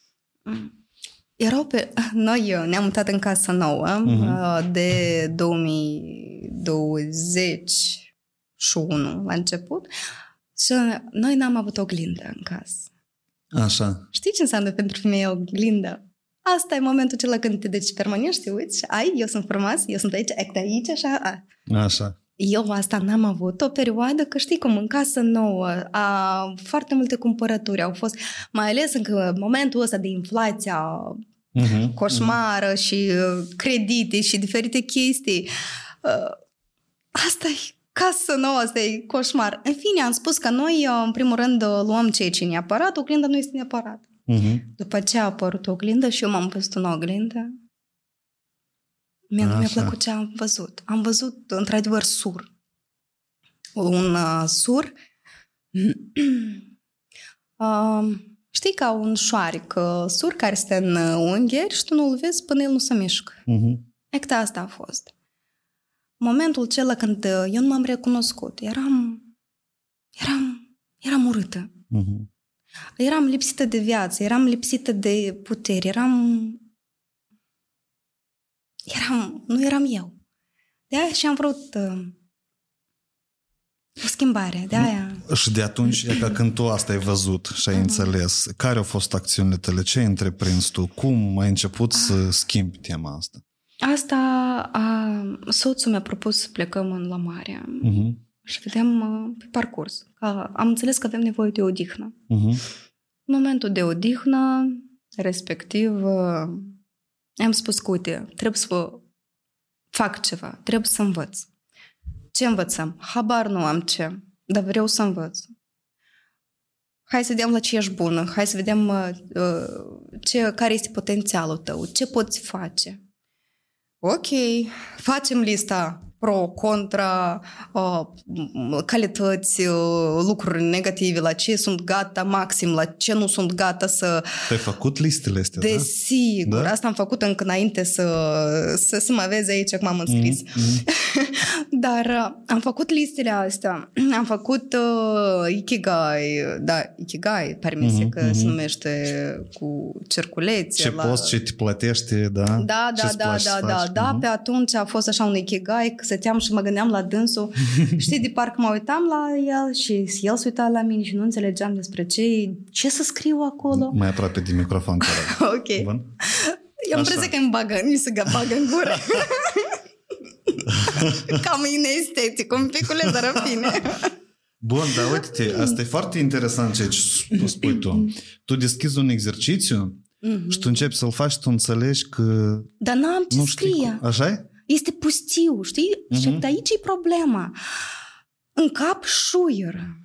erau pe... Noi ne-am mutat în casă nouă uh-huh. uh, de două mii douăzeci și unu la început și noi n-am avut oglindă în casă. Așa. Știi ce înseamnă pentru femeie oglindă? Asta e momentul acela când te deci permanești, uiți și ai, eu sunt frumoasă, eu sunt aici, act aici, așa. A. Așa. Eu asta n-am avut o perioadă, că știi cum, în casă nouă, a, foarte multe cumpărături au fost, mai ales în momentul ăsta de inflația uh-huh. coșmară uh-huh. și uh, credite și diferite chestii. Uh, asta e casă nouă, asta e coșmar. În fine, am spus că noi, în primul rând, luăm ceea ce ne-a apărat, oglinda nu este neapărat. Uh-huh. După ce a apărut oglindă și eu m-am văzut în oglindă, mie nu mi-a plăcut ce am văzut. Am văzut, într-adevăr, sur. Un uh, sur, uh, știi, ca un șoarec, uh, sur care stă în unghieri și tu nu-l vezi până el nu se mișcă. Uh-huh. Exact asta a fost. Momentul acela când eu nu m-am recunoscut, eram, eram, eram urâtă. Uh-huh. Eram lipsită de viață, eram lipsită de putere, eram, eram, nu eram eu. De-aia și am vrut uh, o schimbare, de-aia. Și de atunci, e ca când tu asta ai văzut și ai uh-huh. înțeles, care au fost acțiunile tale, ce ai întreprins tu, cum ai început uh. să schimbi tema asta? Asta a, soțul mi-a propus să plecăm în la mare uh-huh. și vedem uh, pe parcurs. Că am înțeles că avem nevoie de odihnă. Uh-huh. În momentul de odihnă, respectiv, uh, am spus că, uite, trebuie să fac ceva, trebuie să învăț. Ce învățăm? Habar nu am ce, dar vreau să învăț. Hai să vedem la ce ești bună, hai să vedem uh, ce, care este potențialul tău, ce poți face. Ok, facem lista pro, contra, uh, calități, uh, lucruri negative, la ce sunt gata maxim, la ce nu sunt gata să... Te-ai făcut listele astea, da? Desigur, da? Asta am făcut încă înainte să, să, să mă vezi aici cum am înscris. Mm-hmm. Dar uh, am făcut listele astea, am făcut uh, Ikigai, da, Ikigai, permise mm-hmm. că se numește cu cerculețe. Ce la... poți, ce te plătește, da? Da, da, Ce-ți da, place da, să da, faci? da, Mm-hmm. pe atunci a fost așa un Ikigai, că stăteam și mă gândeam la dânsul. Știi, de parcă mă uitam la el și el se uita la mine și nu înțelegeam despre ce, ce să scriu acolo. Mai aproape de microfon. Ok. Bun? Eu am impresia că îmi bagă, mi se bagă în gură. Cam inestetic, un piculeț, dar în fine. Bun, dar uite-te, asta e foarte interesant ce spui tu. Tu deschizi un exercițiu mm-hmm. și tu începi să-l faci și tu înțelegi că... Dar n-am ce nu scrie. Așa-i? Este pustiu, știi? Mm-hmm. Și aici e problema. În cap șuieră.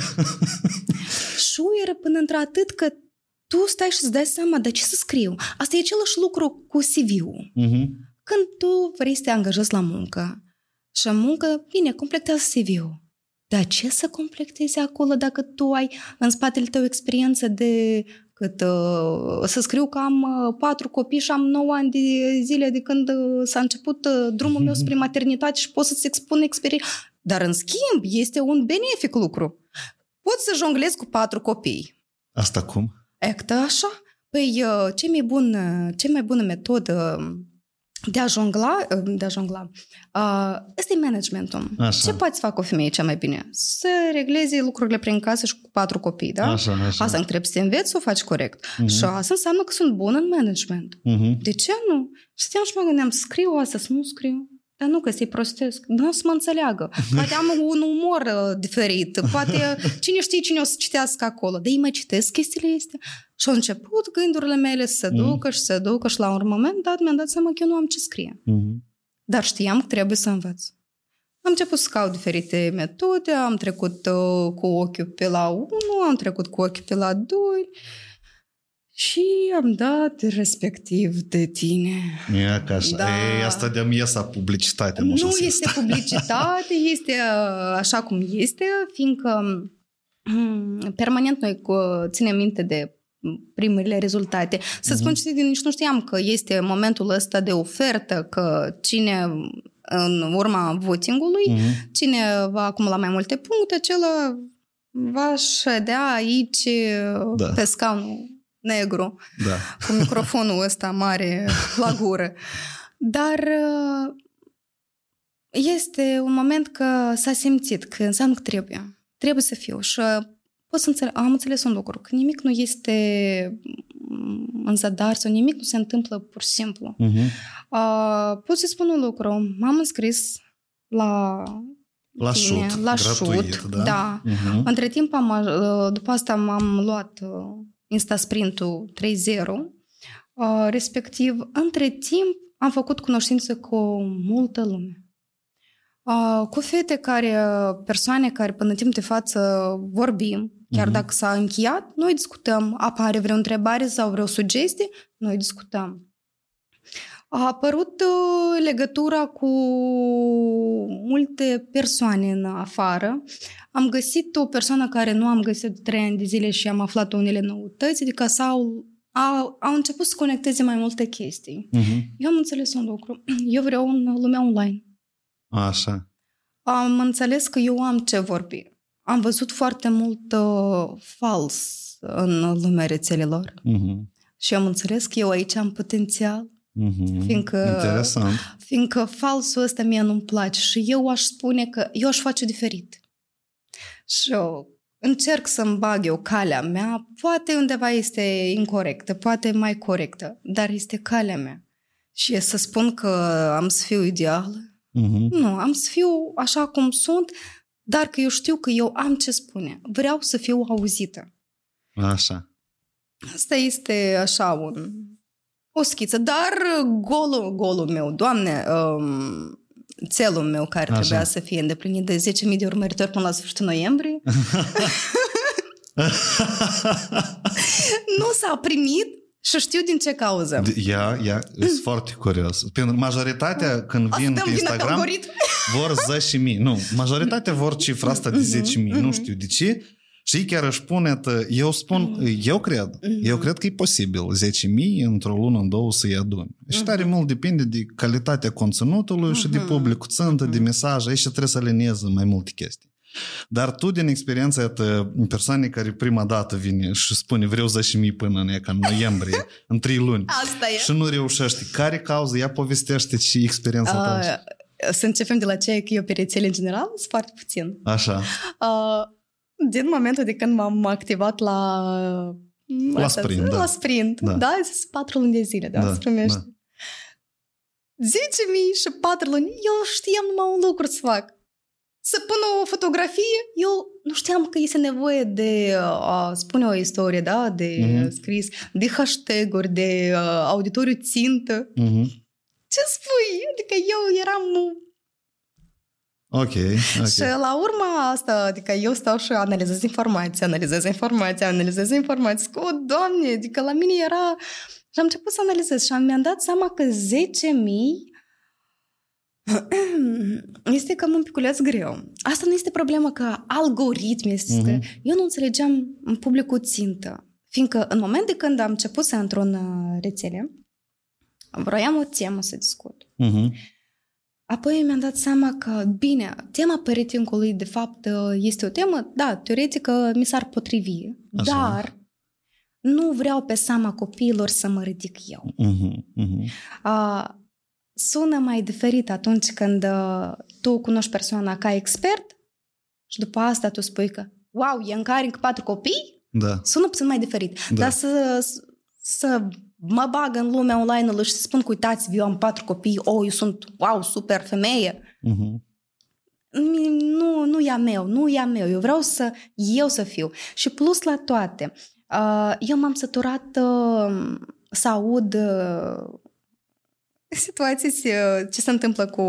Șuieră până într-atât că tu stai și îți dai seama de ce să scriu. Asta e același lucru cu C V-ul. Mm-hmm. Când tu vrei să te angajezi la muncă și în muncă, bine, completează C V-ul. Dar ce să completezi acolo dacă tu ai în spatele tău experiență de cât, uh, să scriu că am uh, patru copii și am nouă ani de zile de când uh, s-a început uh, drumul meu spre maternitate și pot să-ți expun experiență. Dar în schimb este un benefic lucru. Poți să jonglezi cu patru copii. Asta cum? Ectă așa? Păi uh, cea mai bună, cea mai bună metodă de a jongla, de a jongla. Uh, este managementul. Așa. Ce poți face o femeie cea mai bine? Să regleze lucrurile prin casă și cu patru copii, da? Așa, așa. Asta trebuie să te înveți să o faci corect. Uh-huh. Și asta înseamnă că sunt bună în management. Uh-huh. De ce nu? Și stăteam și mă gândeam să scriu asta, să nu scriu. Dar nu, că să-i prostesc. Nu o să mă înțeleagă. Poate am un umor uh, diferit. Poate cine știe cine o să citească acolo. Dar ei mai citesc chestiile astea. Și au început gândurile mele să se ducă mm. și să se ducă și la un moment dat mi-am dat seama că eu nu am ce scrie. Mm. Dar știam că trebuie să învăț. Am început să caut diferite metode, am trecut uh, cu ochiul pe la unu, am trecut cu ochiul pe la doi și am dat respectiv de tine. Ia ca așa. Da. Ei, asta de-am iesa publicitate. Nu este asta. Publicitate, este uh, așa cum este, fiindcă um, permanent noi ținem minte de primele rezultate. Să spun, mm-hmm. nici nu știam că este momentul ăsta de ofertă, că cine în urma votingului, mm-hmm. cine va acumula mai multe puncte, acela va ședea aici da. Pe scaunul negru, da. Cu microfonul ăsta mare la gură. Dar este un moment că s-a simțit că înseamnă că trebuie. Trebuie să fiu și pot să înțeleg, am înțeles un lucru, că nimic nu este în zadar sau nimic nu se întâmplă pur și simplu. Uh-huh. Uh, pot să spun un lucru, m-am înscris la la tine, șut, la gratuit, șut, da? da. Uh-huh. Între timp, am, după asta m-am luat Instasprintul trei zero, uh, respectiv, între timp am făcut cunoștință cu multă lume. Uh, cu fete care, persoane care până în timp de față vorbim, chiar uh-huh. dacă s-a încheiat, noi discutăm. Apare vreo întrebare sau vreo sugestie, noi discutăm. A apărut uh, legătura cu multe persoane în afară. Am găsit o persoană care nu am găsit de trei ani de zile și am aflat unele noutăți, adică s-au, au, au început să conecteze mai multe chestii. Uh-huh. Eu am înțeles un lucru. Eu vreau în lumea online. Așa. Am înțeles că eu am ce vorbi. Am văzut foarte mult uh, fals în lumea rețelelor. Uh-huh. Și am înțeles că eu aici am potențial. Uh-huh. Fiindcă, interesant. Fiindcă falsul ăsta mie nu-mi place și eu aș spune că eu aș face diferit. Și eu încerc să-mi bag eu calea mea. Poate undeva este incorectă, poate mai corectă, dar este calea mea. Și să spun că am să fiu ideală? Uh-huh. Nu, am să fiu așa cum sunt, dar că eu știu că eu am ce spune. Vreau să fiu auzită. Așa. Asta este așa un, o schiță, dar golul, golul meu, Doamne, um, țelul meu care așa. Trebuia să fie îndeplinit de zece mii de urmăritori până la sfârșitul noiembrie, nu s-a primit și știu din ce cauză. Ia, ia, sunt foarte curios. Pentru majoritatea, când vin pe Instagram, vor zece mii. Nu, majoritatea vor cifra asta de zece mii. Nu știu de ce. Și ei chiar își pune, eu spun, eu cred, eu cred că e posibil zece mii într-o lună, în două să-i aduni. Și tare mult depinde de calitatea conținutului și de publicul țintă, de mesaje. Aici trebuie să alinieze mai multe chestii. Dar tu, din experiența ta, persoane care prima dată vine și spune vreau zece mii până în, în noiembrie, în trei luni, asta e. Și nu reușește, care cauză? Ea povestește și experiența ta. Uh, să începem de la ceea că eu pe rețele în general sunt foarte puțin. Așa. Uh, din momentul de când m-am activat la la asta, sprint, la da. sprint, da, da sunt patru luni de zile, da, da se primește. Da. zece mii și patru luni, eu știam numai un lucru să fac. Să pun o fotografie, eu nu știam că este nevoie de a spune o istorie, da, de mm-hmm. scris, de hashtag-uri, de uh, auditoriu țintă. Mm-hmm. Ce spui? Adică eu eram... Ok, ok. Și la urma asta, adică eu stau și analizez informații, analizez informații, analizez informații. O, Doamne, adică la mine era... Și am început să analizez și mi-am dat seama că zece mii este cam un piculeț greu. Asta nu este problemă că algoritm este... Mm-hmm. Eu nu înțelegeam în publicul țintă. Fiindcă în moment de când am început să intru în rețele, vroiam o temă să discut. Mm-hmm. Apoi mi-am dat seama că, bine, tema parentingului, de fapt, este o temă, da, teoretică mi s-ar potrivi, așa. Dar nu vreau pe seama copiilor să mă ridic eu. Uh-huh, uh-huh. Uh, sună mai diferit atunci când uh, tu cunoști persoana ca expert și după asta tu spui că, wow, e în care încă patru copii? Da. Sună puțin mai diferit. Da. Dar să... să mă bag în lumea online-ului și să spun că uitați, eu am patru copii, oh, eu sunt, wow, super femeie. Uh-huh. Nu, nu e a meu, nu e a meu. Eu vreau să, eu să fiu. Și plus la toate, uh, eu m-am săturat uh, să aud uh, situații uh, ce se întâmplă cu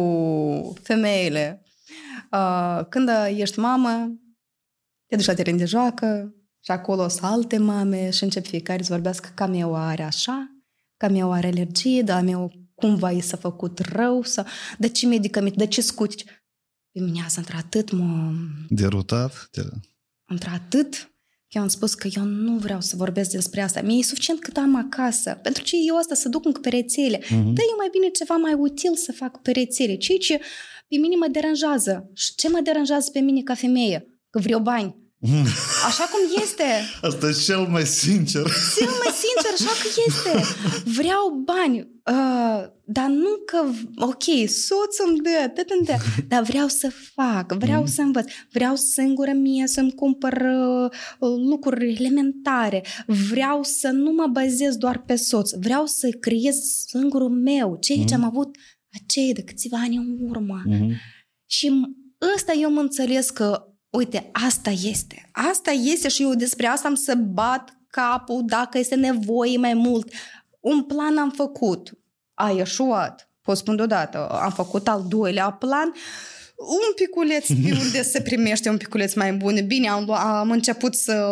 femeile. Uh, când ești mamă, te duci la teren de joacă, și acolo sunt alte mame și încep fiecare să vorbească că a meu are așa, că a meu are alergie, dar a meu cumva i s-a făcut rău, sau de ce medicament, de ce scuti. Pe mine asta într-atât mă... Derutat? Într-atât că eu am spus că eu nu vreau să vorbesc despre asta. Mie e suficient cât am acasă. Pentru ce eu asta să duc încă pe rețele? Uh-huh. Dă-i mai bine ceva mai util să fac pe rețele. Ceea ce pe mine mă deranjează. Și ce mă deranjează pe mine ca femeie? Că vreau bani. Așa cum este. Asta e cel mai sincer. Cel mai sincer, așa că este. Vreau bani. Uh, dar nu că, ok, soțul îmi dă, tot îmi dă, dar vreau să fac, vreau mm. să învăț, vreau singură mie să-mi cumpăr uh, lucruri elementare, vreau să nu mă bazez doar pe soț, vreau să creez singurul meu, ceea mm. ce am avut aceea de câțiva ani în urmă. Mm. Și ăsta eu mă înțeles că uite, asta este. Asta este și eu despre asta am să bat capul dacă este nevoie mai mult. Un plan am făcut. A ieșuat. Pot spune deodată. Am făcut al doilea plan. Un piculeț pe unde se primește un piculeț mai bun. Bine, am, am început să...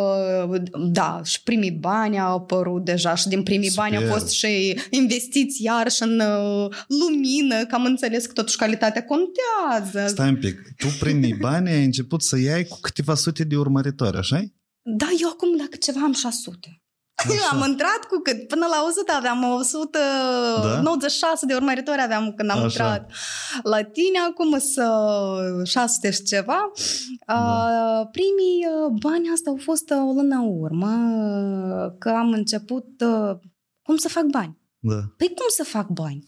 Da, și primii bani au apărut deja și din primii Sper. bani au fost și investiți iarăși în uh, lumină, că am înțeles că totuși calitatea contează. Stai un pic. Tu primii bani ai început să iai cu câteva sute de urmăritori, așa-i? Da, eu acum dacă ceva am șase sute. Așa. Am intrat cu cât? Până la o sută aveam o sută nouăzeci și șase da? de urmăritori aveam când am Așa. intrat. La tine acum să șase sute și ceva. Da. Primii bani asta au fost o lună în urmă, că am început cum să fac bani. Da. Păi cum să fac bani?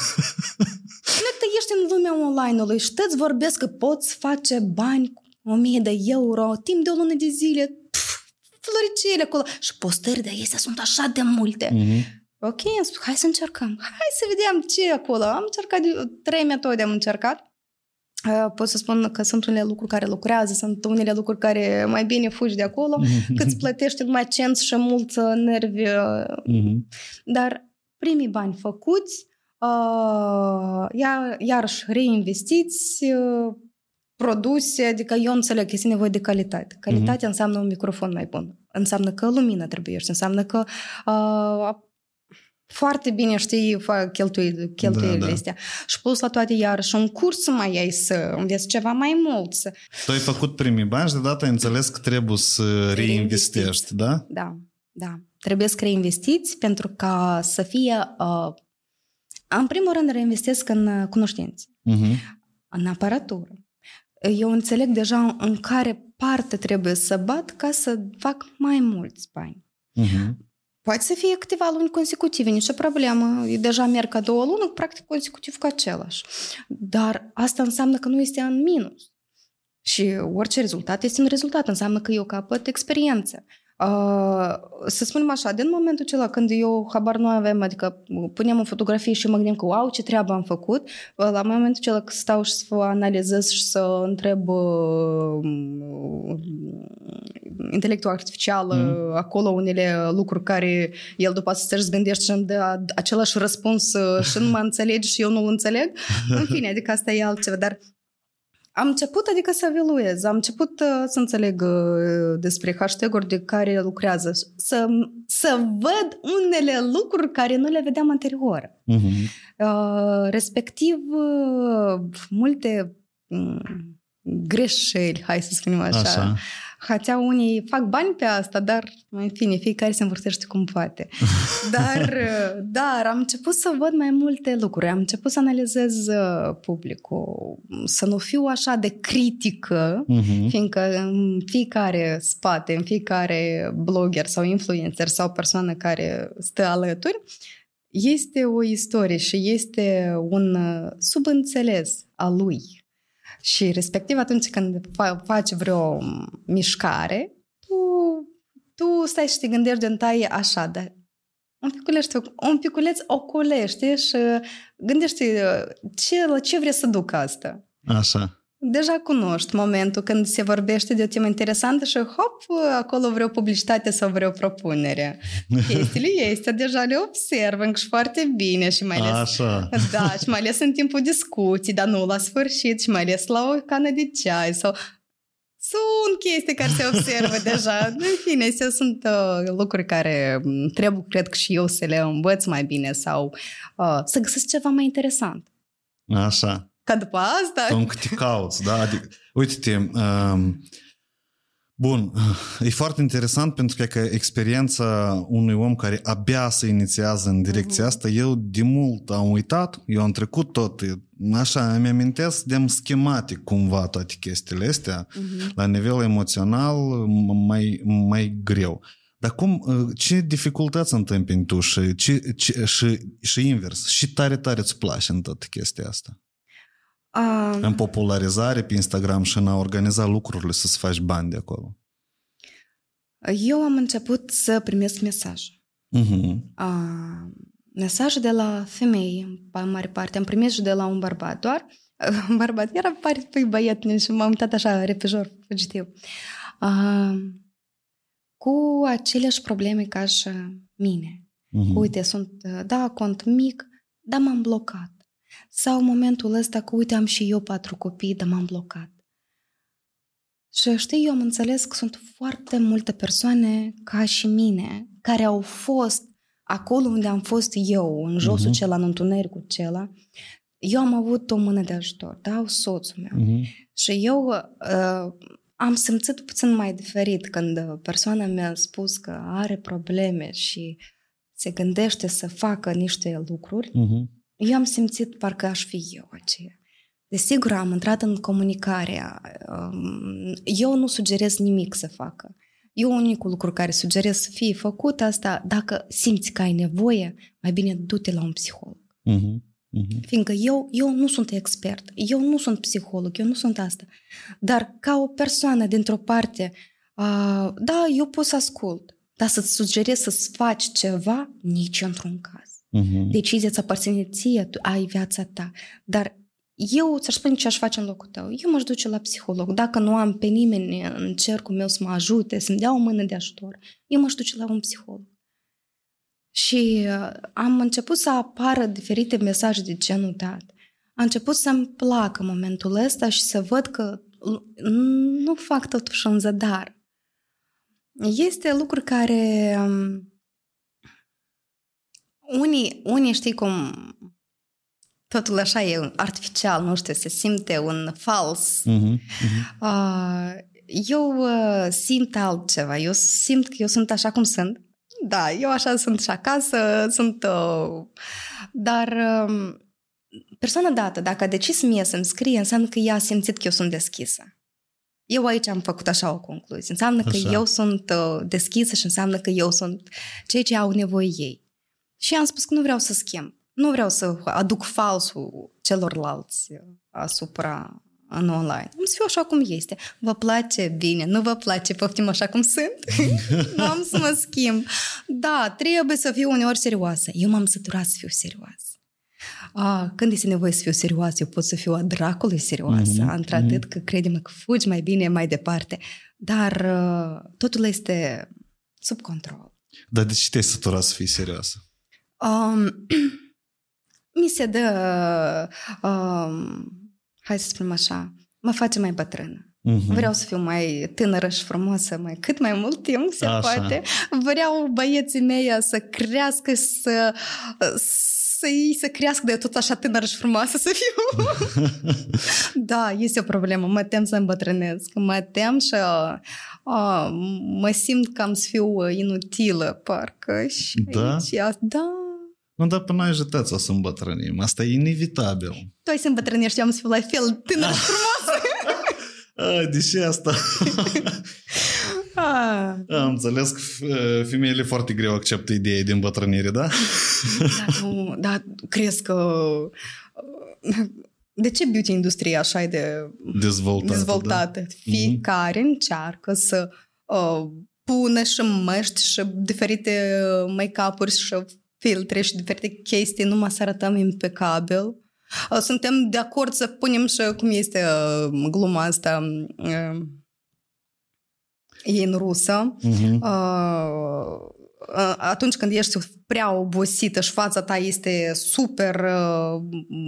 Dacă ești în lumea online-ului și te-ți vorbesc că poți face bani cu o mie de euro timp de o lună de zile, floricele acolo. Și postările de astea sunt așa de multe. Mm-hmm. Ok, am spus, hai să încercăm. Hai să vedem ce e acolo. Am încercat, de, trei metode am încercat. Pot să spun că sunt unele lucruri care lucrează, sunt unele lucruri care mai bine fugi de acolo, cât îți plătește numai cenți și mulți nervi. Mm-hmm. Dar primii bani făcuți, uh, iar, iarăși reinvestiți, uh, produse, adică eu înțeleg că este nevoie de calitate. Calitatea mm-hmm. înseamnă un microfon mai bun, înseamnă că lumina trebuie, înseamnă că uh, foarte bine știi cheltuielile, cheltuielile da, da. astea. Și plus la toate iarăși un curs să mai ai, să înveți ceva mai mult. Să... Tu ai făcut primii bani și deodată ai înțeles că trebuie să reinvestești, da? Da, da. Trebuie să reinvestiți pentru ca să fie... Uh, în primul rând reinvestesc în cunoștințe, uh-huh. în aparatură. Eu înțeleg deja în care parte trebuie să bat ca să fac mai mulți bani. Uh-huh. Poate să fie câteva luni consecutive, nicio problemă. Eu deja merg ca două luni, practic consecutiv cu același. Dar asta înseamnă că nu este în minus. Și orice rezultat este un rezultat. Înseamnă că eu capăt experiență. Uh, să spunem așa, din momentul acela când eu habar nu aveam, adică puneam în fotografie și mă gândeam că wow, ce treabă am făcut, la momentul acela că stau și să analizez și să întreb uh, intelectul artificial mm. acolo unele lucruri care el după să se gândește și îmi dă același răspuns și nu mă înțelege și eu nu-l înțeleg. În fine, adică asta e altceva, dar am început, adică să evaluez, am început uh, să înțeleg uh, despre hashtag-uri de care lucrează, să, să văd unele lucruri care nu le vedeam anterior. Uh-huh. Uh, respectiv, uh, multe um, greșeli, hai să spunem așa. așa. Hatea unii fac bani pe asta, dar, în fine, fiecare se învârtește cum poate. Dar, dar am început să văd mai multe lucruri, am început să analizez publicul, să nu fiu așa de critică, uh-huh. fiindcă în fiecare spate, în fiecare blogger sau influencer sau persoană care stă alături, este o istorie și este un subînțeles al lui. Și respectiv atunci când faci vreo mișcare, tu, tu stai și te gândești de întâi așa, dar un piculeț, un piculeț ocolește și gândește ce, la ce vrei să duc asta. Așa. Deja cunoști momentul când se vorbește de o temă interesantă și hop, acolo vreo publicitate sau vreo propunere. Chestiile este, deja le observăm și foarte bine și mai ales, Așa. Da, și mai ales în timpul discuții, dar nu la sfârșit și mai ales la o cană de ceai sau sunt chestii care se observă deja. În fine, astea sunt uh, lucruri care trebuie, cred că și eu să le învăț mai bine sau uh, să găsesc ceva mai interesant. Așa. Ca după asta... Încă te cauți, da? Adică, uite-te, um, bun, e foarte interesant pentru că, că experiența unui om care abia se inițiază în direcția uh-huh. asta, eu de mult am uitat, eu am trecut tot, așa, îmi amintesc de schematic cumva toate chestiile astea, uh-huh. la nivel emoțional mai, mai greu. Dar cum, ce dificultăți întâmpini tu și, ce, ce, și, și invers, și tare, tare îți place în toată chestia asta? Uh, în popularizare pe Instagram și în a organiza lucrurile să-ți faci bani de acolo. Eu am început să primesc mesaje. Uh-huh. Uh, mesaje de la femei, în mare parte. Am primit și de la un bărbat, doar un bărbat. Era pare pe băiat și m-am uitat așa repejor, fugitiv. Uh, cu aceleași probleme ca și mine. Uh-huh. Uite, sunt, da, cont mic, dar m-am blocat. Sau în momentul ăsta că, uite, am și eu patru copii, dar m-am blocat. Și știi, eu am înțeles că sunt foarte multe persoane ca și mine, care au fost acolo unde am fost eu, în josul uh-huh. cela, în întunericul cela. Eu am avut o mână de ajutor, da, soțul meu. Uh-huh. Și eu uh, am simțit puțin mai diferit când persoana mi-a spus că are probleme și se gândește să facă niște lucruri. Uh-huh. Eu am simțit parcă aș fi eu aceea. Desigur, am intrat în comunicare. Eu nu sugerez nimic să facă. Eu unicul lucru care sugerez să fie făcut asta, dacă simți că ai nevoie, mai bine du-te la un psiholog. Uh-huh. Uh-huh. Fiindcă eu, eu nu sunt expert, eu nu sunt psiholog, eu nu sunt asta. Dar ca o persoană dintr-o parte, uh, da, eu pot să ascult. Dar să-ți sugerezi să-ți faci ceva, nici într-un caz. Uh-huh. Decizia îți aparține ție, tu ai viața ta. Dar eu ți-aș spune ce aș face în locul tău. Eu m-aș duce la psiholog. Dacă nu am pe nimeni în cercul meu să mă ajute, să-mi dea o mână de ajutor, eu m-aș duce la un psiholog. Și am început să apară diferite mesaje de genul dat. A început să-mi placă momentul ăsta și să văd că nu fac totuși în zadar. Este lucruri care unii, unii știi cum totul așa e artificial, nu știu, se simte un fals. Uh-huh, uh-huh. Eu simt altceva. Eu simt că eu sunt așa cum sunt. Da, eu așa sunt și acasă, sunt... Dar persoana dată, dacă a decis mie să-mi scrie, înseamnă că ea a simțit că eu sunt deschisă. Eu aici am făcut așa o concluzie. Înseamnă că așa. Eu sunt deschisă și înseamnă că eu sunt cei ce au nevoie ei. Și am spus că nu vreau să schimb. Nu vreau să aduc falsul celorlalți asupra în online. Am să fiu așa cum este. Vă place? Bine. Nu vă place? Poftim așa cum sunt? Nu am să mă schimb. Da, trebuie să fiu uneori serioasă. Eu m-am săturat să fiu serioasă. A, când este nevoie să fiu serioasă, eu pot să fiu a dracului serioasă, mm-hmm. într-atât că crede-mă că fugi mai bine, mai departe. Dar uh, totul este sub control. Dar de ce te-ai săturat să fii serioasă? Um, mi se dă, um, hai să spunem așa, mă face mai bătrână. Uh-huh. Vreau să fiu mai tânără și frumoasă, mai cât mai mult timp se așa. Poate. Vreau băieții mei să crească, să, să-i să crească de tot așa tânără și frumoasă să fiu. Da, este o problemă. Mă tem să îmbătrânesc. Mă tem și uh, mă simt că am să fiu inutilă, parcă. Și da? Aici, da. Nu, dar până ai jetați să îmbătrânim. Asta e inevitabil. Tu ai să îmbătrânești, eu am să fiu la fel tânără și frumoasă. A, de ce asta? Ah. Am înțeles că femeile foarte greu acceptă ideea de îmbătrânire, da? Da, nu, da, crezi că... De ce beauty industria așa e de dezvoltată? dezvoltată? Da? Fiecare mm-hmm. încearcă să uh, pună și măști și diferite make-up-uri și filtre și diferite chestii, numai să arătăm impecabil. Suntem de acord să punem și cum este uh, gluma asta uh, e în rusă. Uh-huh. Uh, atunci când ești prea obosită și fața ta este super uh,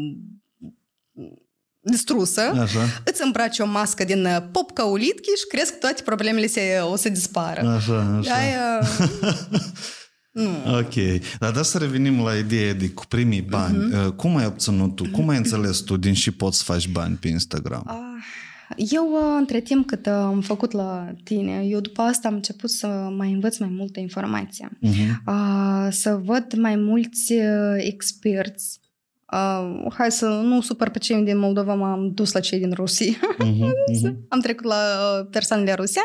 distrusă, așa. Îți îmbraci o mască din popca ulitchi și crezi că toate problemele se, o să dispară. Așa, așa. De-aia... Nu. Ok. Dar da să revenim la ideea de cu primii bani. Uh-huh. Cum ai obținut tu? Cum ai înțeles tu din și poți să faci bani pe Instagram? Eu, între timp cât am făcut la tine, eu după asta am început să mai învăț mai multă informație. Uh-huh. Să văd mai mulți experți. Hai să nu supăr pe cei din Moldova, m-am dus la cei din Rusia. Uh-huh. Uh-huh. Am trecut la persoanele Rusia.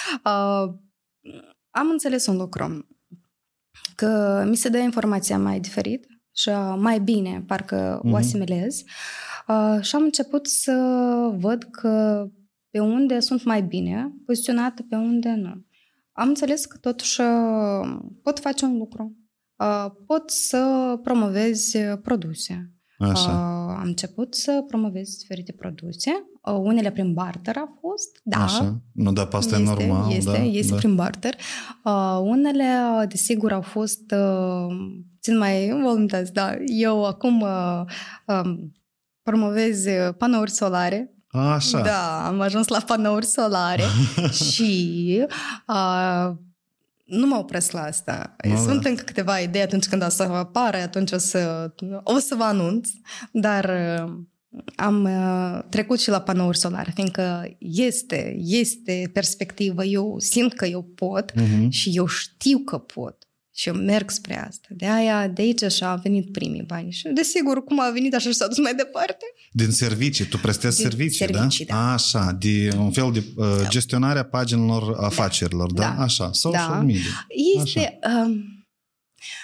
Am înțeles un lucru. Că mi se dă informația mai diferit și mai bine, parcă mm-hmm. o asimilez. Uh, și am început să văd că pe unde sunt mai bine poziționată, pe unde nu. Am înțeles că totuși pot face un lucru. Uh, pot să promovezi produse. Așa. Uh, am început să promovez diferite produse. Uh, unele prin barter a fost. Da. Așa. Nu, dar pe asta este, e normal. Este, da, este da. prin barter. Uh, unele, desigur, au fost uh, țin mai voluntați. Da. Eu acum uh, um, promovez panouri solare. Așa. Da, am ajuns la panouri solare și uh, nu mă opresc la asta. No, Sunt da. încă câteva idei atunci când o să apară, atunci o să, o să vă anunț, dar uh, am uh, trecut și la panouri solare, fiindcă este, este perspectivă, eu simt că eu pot uh-huh. și eu știu că pot. Și eu merg spre asta. De aia, de aici așa au venit primii bani. Și desigur, cum a venit, așa și s-a dus mai departe. Din servicii. Tu prestezi Din servicii, servicii, da? da? Așa, de un fel de uh, gestionarea paginilor afacerilor, da? da? Așa, social da. media. Este... Um,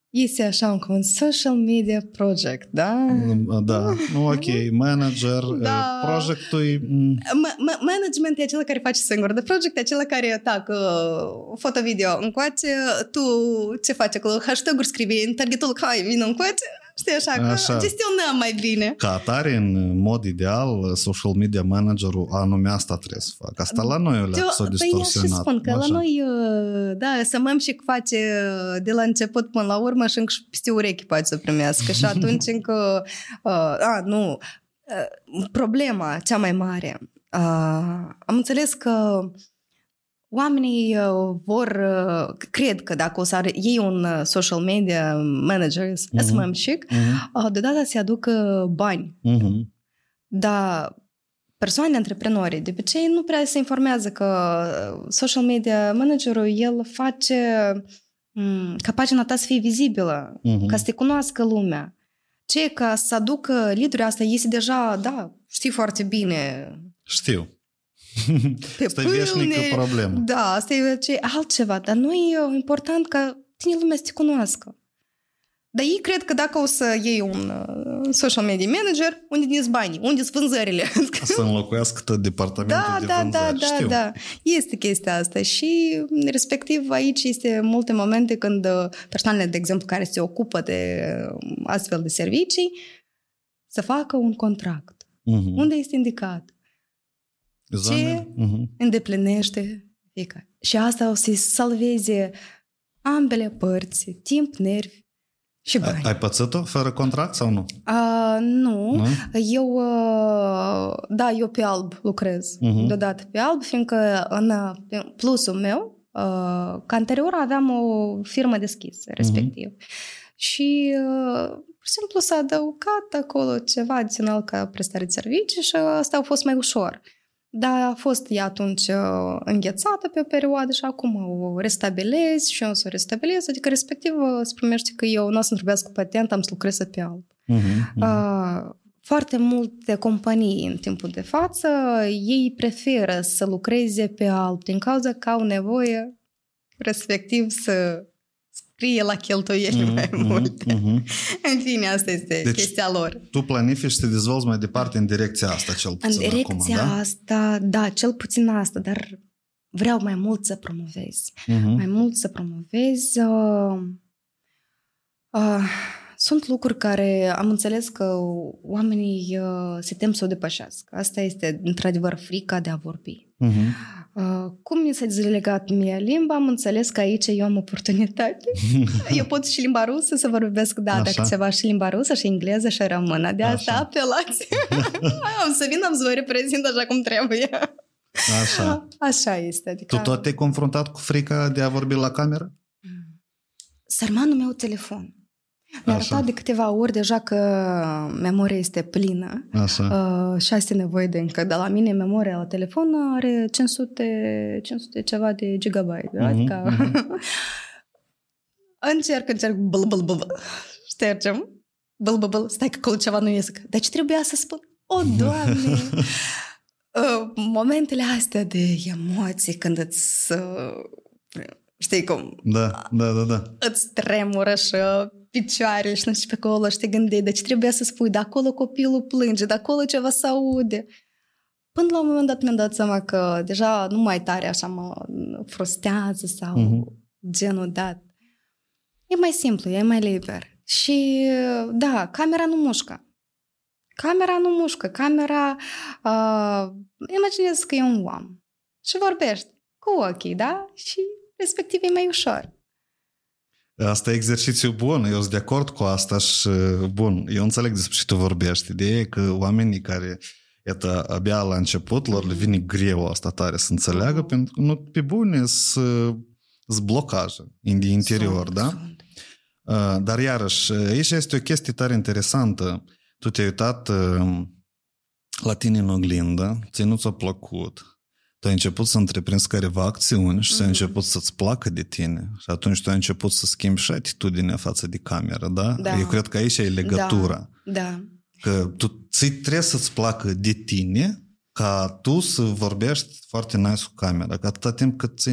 este așa un, un social media project, da? Da, nu, ok, manager, Da. projectul e... Ma- ma- management e acela care face singur, de project e acela care, tac, foto-video încoace, tu ce faci acolo? Hashtag-uri scrii în targetul, hai, vină încoace, știi așa, că Așa. gestionăm mai bine. Ca atare, în mod ideal, social media managerul anume asta trebuie să facă. Asta la noi o leacă s-a Păi eu și distorsionat. spun că la Așa. noi, da, să măm și face de la început până la urmă și încă și peste urechi poate să primească. Și atunci încă, a, nu, problema cea mai mare, am înțeles că oamenii vor, cred că dacă o să are ei un social media manager, Mhm. S M M chic, Mhm. deodată se aducă bani. Mhm. Dar persoane antreprenori, de obicei, nu prea se informează că social media managerul, el face m, ca pagina ta să fie vizibilă, Mhm. ca să te cunoască lumea. Ce ca să aducă lead-uri, asta este deja, da, știi foarte bine, Știu. pe Asta e veșnică pâine. problemă. Da, asta e ce, altceva, dar nu e important ca tine lumea să te cunoască. Dar ei cred că dacă o să iei un uh, social media manager, unde sunt banii, unde sunt vânzările? Să înlocuiască tot departamentul Da, de da, da, vânzări. da, Știu. da. Este chestia asta și respectiv aici este multe momente când uh, persoanele, de exemplu, care se ocupă de uh, astfel de servicii, să facă un contract. Mhm. Unde este indicat? Zone? Mhm. Îndeplinește fiecare. Și asta o să-i salveze ambele părți, timp, nervi și bani. Ai, ai pățit-o fără contract sau nu? A, nu. Nu? Eu, uh, da, eu pe alb lucrez. Mhm. Deodată pe alb, fiindcă în uh, plusul meu, uh, ca anterior aveam o firmă deschisă, respectiv. Și uh, pur și simplu s-a adăugat acolo ceva adițional ca prestare de servicii și asta a fost mai ușor. Dar a fost ea atunci uh, înghețată pe o perioadă și acum o restabilez și eu o să o restabilez, adică respectiv uh, se primește că eu nu o să-mi trebuiască patent, am să lucrez pe alb. Mhm. Mhm. Uh, foarte multe companii în timpul de față, ei preferă să lucreze pe alb din cauza că au nevoie respectiv să scrie la cheltuieli Mhm, mai mhm, mult. mhm. În fine, asta este Deci, chestia lor. Tu planifici să te dezvolți mai departe în direcția asta, cel În puțin direcția acum, da? asta, da, cel puțin asta, dar vreau mai mult să promovezi. Mhm. Mai mult să promovezi. Uh, uh, sunt lucruri care am înțeles că oamenii uh, se tem să o depășească. Asta este, într-adevăr, frica de a vorbi. Mhm. Uh, cum mi s-a dezlegat mie limba, am înțeles că aici eu am oportunitate. Eu pot și limba rusă să vorbesc, da, Așa. dacă ceva și limba rusă, și engleză, și română. De asta Așa. apelați. Am să vin, am să vă reprezint așa cum trebuie. Așa. Așa este. Adică... Tu tot te-ai confruntat cu frica de a vorbi la cameră? Sărmanul meu telefon. Mi-a Așa. arătat de câteva ori deja că memoria este plină Așa. uh, și asta e nevoie de încă. Dar la mine memoria la telefon are cinci sute, cinci sute ceva de gigabyte. Mhm, Adică mhm. încerc, încerc, bl, bl, bl, bl. Ștergem. Bl, bl, bl. Stai că acolo ceva nu iese. Dar ce trebuia să spun? O, Doamne! uh, momentele astea de emoții când îți... Uh, știi cum? Da, da, da, da. Îți tremură și picioarele și nu știu pe acolo și te gândeai de ce trebuia să spui, de acolo copilul plânge, de acolo ceva se aude. Până la un moment dat mi-am dat seama că deja nu mai tare așa mă frustează sau Mhm. genul dat. E mai simplu, e mai liber. Și da, camera nu mușcă. Camera nu mușcă. Camera, uh, imaginez că e un om și vorbește cu ochii, da? Și respectiv e mai ușor. Asta e exercițiu bun, eu sunt de acord cu asta și, bun, eu înțeleg despre ce tu vorbești. Ideea e că oamenii care, iată, abia la început, lor le vine greu asta tare să înțeleagă, pentru că, nu, pe bune, sunt blocaje în interior, Sunt, da? sunt. Uh, Dar iarăși, aici este o chestie tare interesantă. Tu te-ai uitat uh, la tine în oglindă, ți nu ți-a plăcut, tu ai început să întreprinzi careva acțiuni și mm-hmm. s-a început să-ți placă de tine și atunci tu ai început să schimbi și atitudinea față de cameră, da? Da. Eu cred că aici e legătura. Da, da. Că tu ți trebuie să-ți placă de tine ca tu să vorbești foarte nice cu camera, că atâta timp cât ți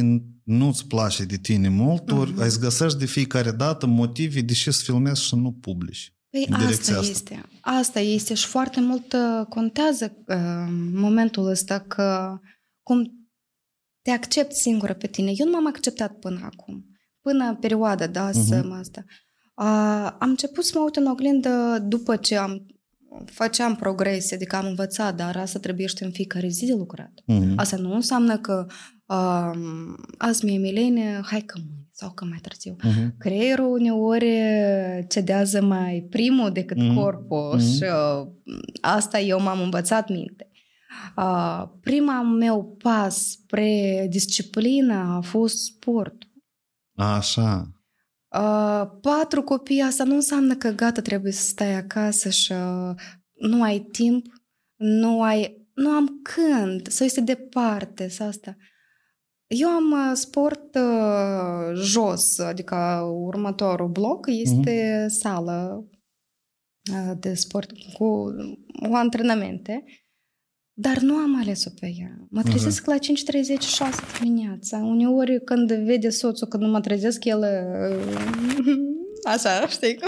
nu-ți place de tine mult, tu uh-huh. îți găsești de fiecare dată motive de ce să filmezi și nu publici. Păi asta, asta este. Asta este și foarte mult contează uh, momentul ăsta că cum te accepti singură pe tine. Eu nu m-am acceptat până acum. Până perioada, da, uh-huh. să mă asta. Uh, am început să mă uit în oglindă după ce am făceam progrese, adică am învățat, dar asta trebuie în fiecare zi de lucrat. Uh-huh. Asta nu înseamnă că uh, azi mi-e milenie, hai că mâine sau că mai târziu. Uh-huh. Creierul uneori cedează mai primul decât uh-huh. corpul uh-huh. și uh, asta eu m-am învățat minte. Uh, prima meu pas spre disciplină a fost sport. Așa. Uh, patru copii, asta nu înseamnă că gata, trebuie să stai acasă și uh, nu ai timp, nu ai, nu am când, sau este departe, sau asta. Eu am uh, sport uh, jos, adică următorul bloc este mm-hmm. sală uh, de sport cu, cu antrenamente, dar nu am ales-o pe ea. Mă trezesc uh-huh. la cinci treizeci șase dimineața. Uneori când vede soțul că nu mă trezesc, el așa, știi?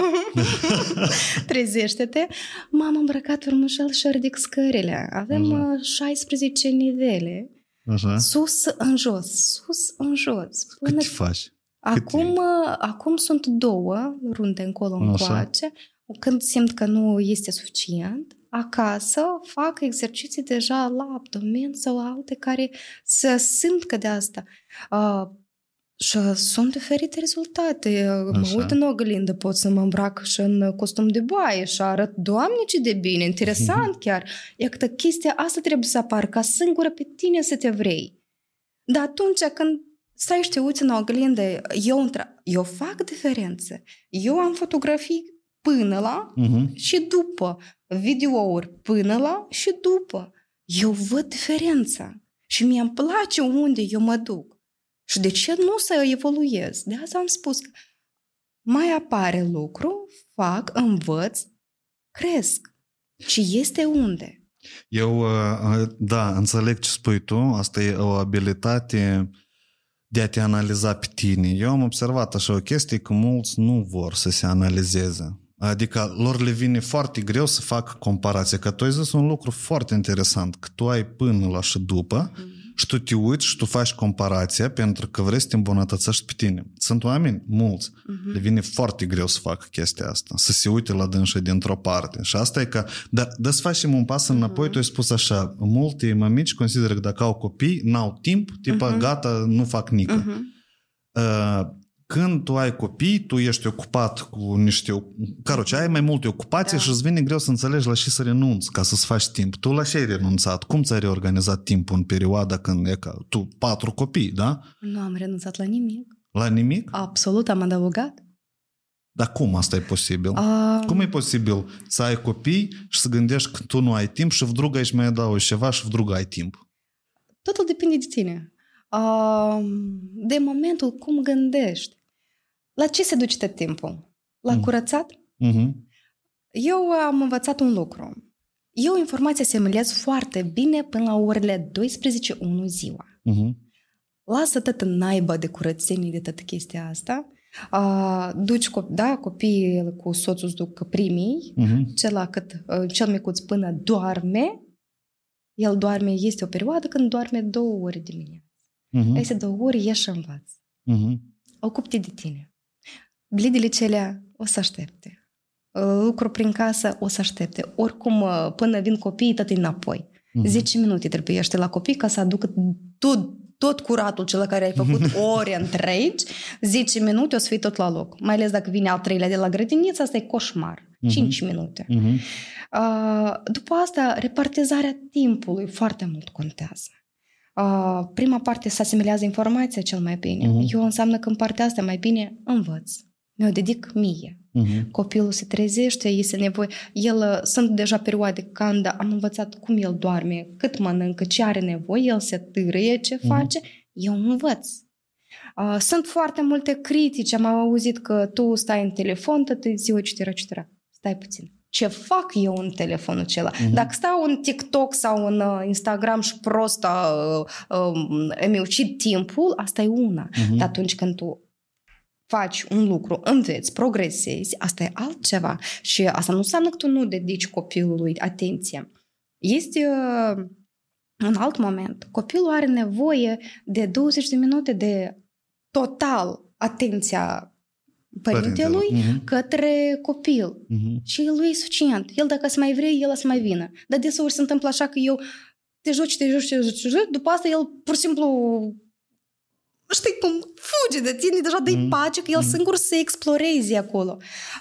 Trezește-te. M-am îmbrăcat urmășel și ridic scările. Avem așa. șaisprezece nivele. Așa. Sus în jos, sus în jos. Până... Cât faci? Acum, acum sunt două runde încolo încoace. Când simt că nu este suficient, acasă fac exerciții deja la abdomen sau alte care să simt că de asta. Uh, și sunt diferite rezultate. Așa. Mă uit în oglindă, pot să mă îmbrac și în costum de baie și arăt, Doamne, ce de bine, interesant chiar. E că chestia asta trebuie să apară ca singură pe tine să te vrei. Dar atunci când stai și te uiți în oglindă, eu, eu fac diferențe. Eu am fotografii până la uh-huh. și după. Videouri până la și după. Eu văd diferența. Și mi-mi place unde eu mă duc. Și de ce nu să evoluez? De asta am spus că mai apare lucru, fac, învăț, cresc. Și este unde. Eu, da, înțeleg ce spui tu. Asta e o abilitate de a te analiza pe tine. Eu am observat așa o chestie că mulți nu vor să se analizeze. Adică lor le vine foarte greu să facă comparație. Că tu ai zis un lucru foarte interesant, că tu ai până la și după mm. și tu te uiți și tu faci comparația pentru că vrei să te îmbunătățești pe tine. Sunt oameni, mulți, mm-hmm. le vine foarte greu să facă chestia asta, să se uite la dânsă dintr-o parte. Și asta e că, dar dă să facem un pas înapoi, mm-hmm. tu ai spus așa, multe mămici consideră că dacă au copii, n-au timp, tipa mm-hmm. gata, nu fac nică. Mm-hmm. Uh, Când tu ai copii, tu ești ocupat cu niște... Caroce, ai mai multe ocupații da. Și îți vine greu să înțelegi la ce să renunți ca să-ți faci timp. Tu la ce ai renunțat? Cum ți-ai reorganizat timpul în perioada când e ca... Tu patru copii, da? Nu am renunțat la nimic. La nimic? Absolut, am adăugat. Dar cum asta e posibil? Um... Cum e posibil să ai copii și să gândești că tu nu ai timp și vdrug aici mai adaugi ceva și vdrug ai timp? Totul depinde de tine. De momentul cum gândești. La ce se duce tot timpul? La mm. curățat? Mm-hmm. Eu am învățat un lucru. Eu informația asimilez foarte bine până la orele douăsprezece unu ziua. Mm-hmm. Lasă tot în naibă de curățenie de toată chestia asta. Uh, duci, da, copiii cu soțul îți duc primii, mm-hmm. celălalt, uh, cel micuț până doarme. El doarme, este o perioadă când doarme două ore dimineața. Mm-hmm. Este două ore, ieși și învață. Mm-hmm. Ocupi-te de tine. Glidele celea o să aștepte. Lucru prin casă o să aștepte. Oricum, până vin copiii, tot înapoi. Mm-hmm. zece minute trebuiește la copii ca să aducă tot, tot curatul cel care ai făcut ore întregi. zece minute o să fii tot la loc. Mai ales dacă vine al treilea de la grădiniță, asta e coșmar. Mm-hmm. cinci minute. Mm-hmm. Uh, după asta, repartizarea timpului foarte mult contează. Uh, prima parte se asimilează informația cel mai bine. Uh-huh. Eu înseamnă că în partea asta mai bine învăț. Mi-o dedic mie. Uh-huh. Copilul se trezește, este nevoie. El, sunt deja perioade când am învățat cum el doarme, cât mănâncă, ce are nevoie, el se târâie, ce uh-huh. face, eu învăț. Uh, sunt foarte multe critici, am auzit că tu stai în telefon, tot ziua, et cetera, et cetera. Stai puțin. ce fac eu în telefonul acela. Uh-huh. Dacă stau în TikTok sau în uh, Instagram și prost uh, uh, îmi ucid timpul, asta e una. Uh-huh. Dar atunci când tu faci un lucru, înveți, progresezi, asta e altceva. Și asta nu înseamnă că tu nu dedici copilului atenție. Este uh, un alt moment. Copilul are nevoie de douăzeci de minute de total atenția părintelui uh-huh. către copil. Uh-huh. Și lui e suficient. El dacă se mai vrea, el să mai vină. Dar deseori se întâmplă așa că eu te joci, te joci, te joci, te joci, după asta el pur și simplu știi cum fuge de tine, deja dă-i pace că el mm. singur să exploreze acolo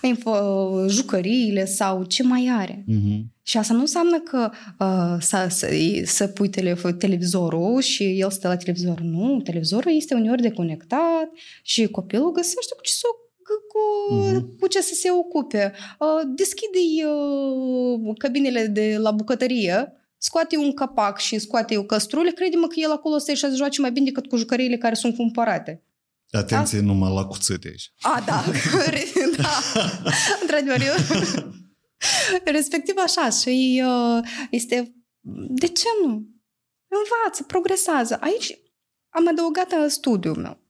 jucăriile sau ce mai are. Mm-hmm. Și asta nu înseamnă că uh, să, să, să pui tele, televizorul și el stă la televizor. Nu, televizorul este uneori deconectat și copilul găsește cu ce să, cu, mm-hmm. cu ce să se ocupe. Uh, deschide-i uh, cabinele de la bucătărie, scoate un capac și scoate o căstrulă, crede-mă că el acolo stă și se joace mai bine decât cu jucăriile care sunt cumpărate. Atenție, da? Numai la cuțite aici. A, da. da. Într-adevăr, eu... Respectiv așa. Și este... De ce nu? Învață, progresează. Aici am adăugat în studiul meu.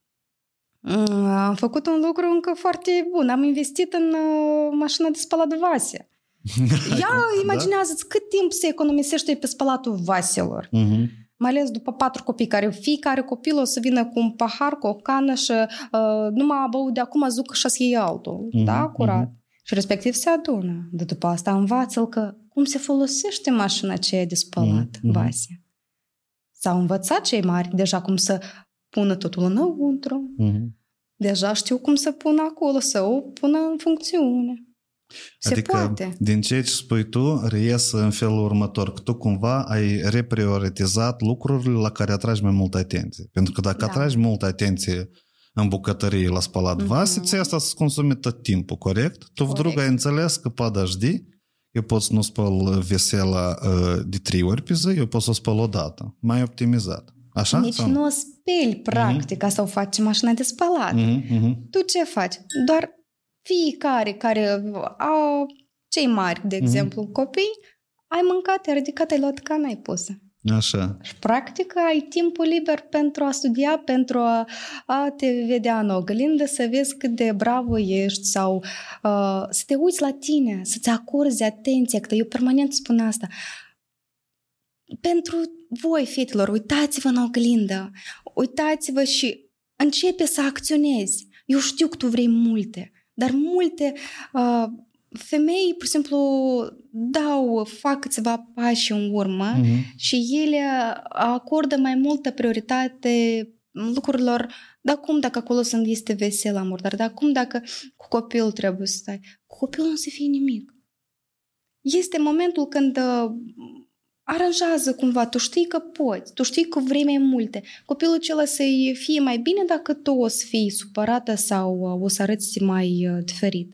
Am făcut un lucru încă foarte bun. Am investit în mașina de spălat de vase. Ia imaginează-ți cât timp se economisește pe spălatul vaselor. Uh-huh. Mai ales după patru copii, care fiecare copil o să vină cu un pahar, cu o cană și uh, numai băut de acum zucă și să iei altul. Uh-huh. Da, curat. Uh-huh. Și respectiv se adună. De după asta învață-l că cum se folosește mașina aceea de spălat uh-huh. vase. S-au învățat cei mari deja cum să pună totul înăuntru. Uh-huh. Deja știu cum să pună acolo, să o pună în funcțiune. Se adică, poate. Din ce spui tu, reiese în felul următor, că tu cumva ai reprioritizat lucrurile la care atragi mai multă atenție. Pentru că dacă da. atragi multă atenție în bucătărie la spălat vase, mm-hmm. ți asta să consumi tot timpul, corect? Tu vdrug ai înțeles că, подожди, eu pot să nu spăl vesela uh, de trei ori pe zi, eu pot să o spăl o dată, mai optimizat. Așa? Nici sau? Nu o speli, practic, mm-hmm. asta o faci mașina de spălat. Mm-hmm. Tu ce faci? Doar fiecare care au, cei mari, de exemplu, mm-hmm. copii, ai mâncat, ai ridicat, ai luat cana, ai pus. Așa. Și practic ai timpul liber pentru a studia, pentru a, a te vedea în oglindă, să vezi cât de bravo ești sau uh, să te uiți la tine, să-ți acorzi atenție, că eu permanent spun asta. Pentru voi, fetelor, uitați-vă în oglindă, uitați-vă și începe să acționezi. Eu știu că tu vrei multe, dar multe uh, femei, pur și simplu, dau, fac câțiva pași în urmă uh-huh. și ele acordă mai multă prioritate lucrurilor, dar cum dacă acolo sunt este vesel amor, dar, dar cum dacă cu copilul trebuie să stai? Cu copilul nu se fie nimic. Este momentul când uh, aranjează cumva, tu știi că poți, tu știi că vrei mai multe. Copilul acela să-i fie mai bine dacă tu o să fii supărată sau o să arăți mai uh, diferit.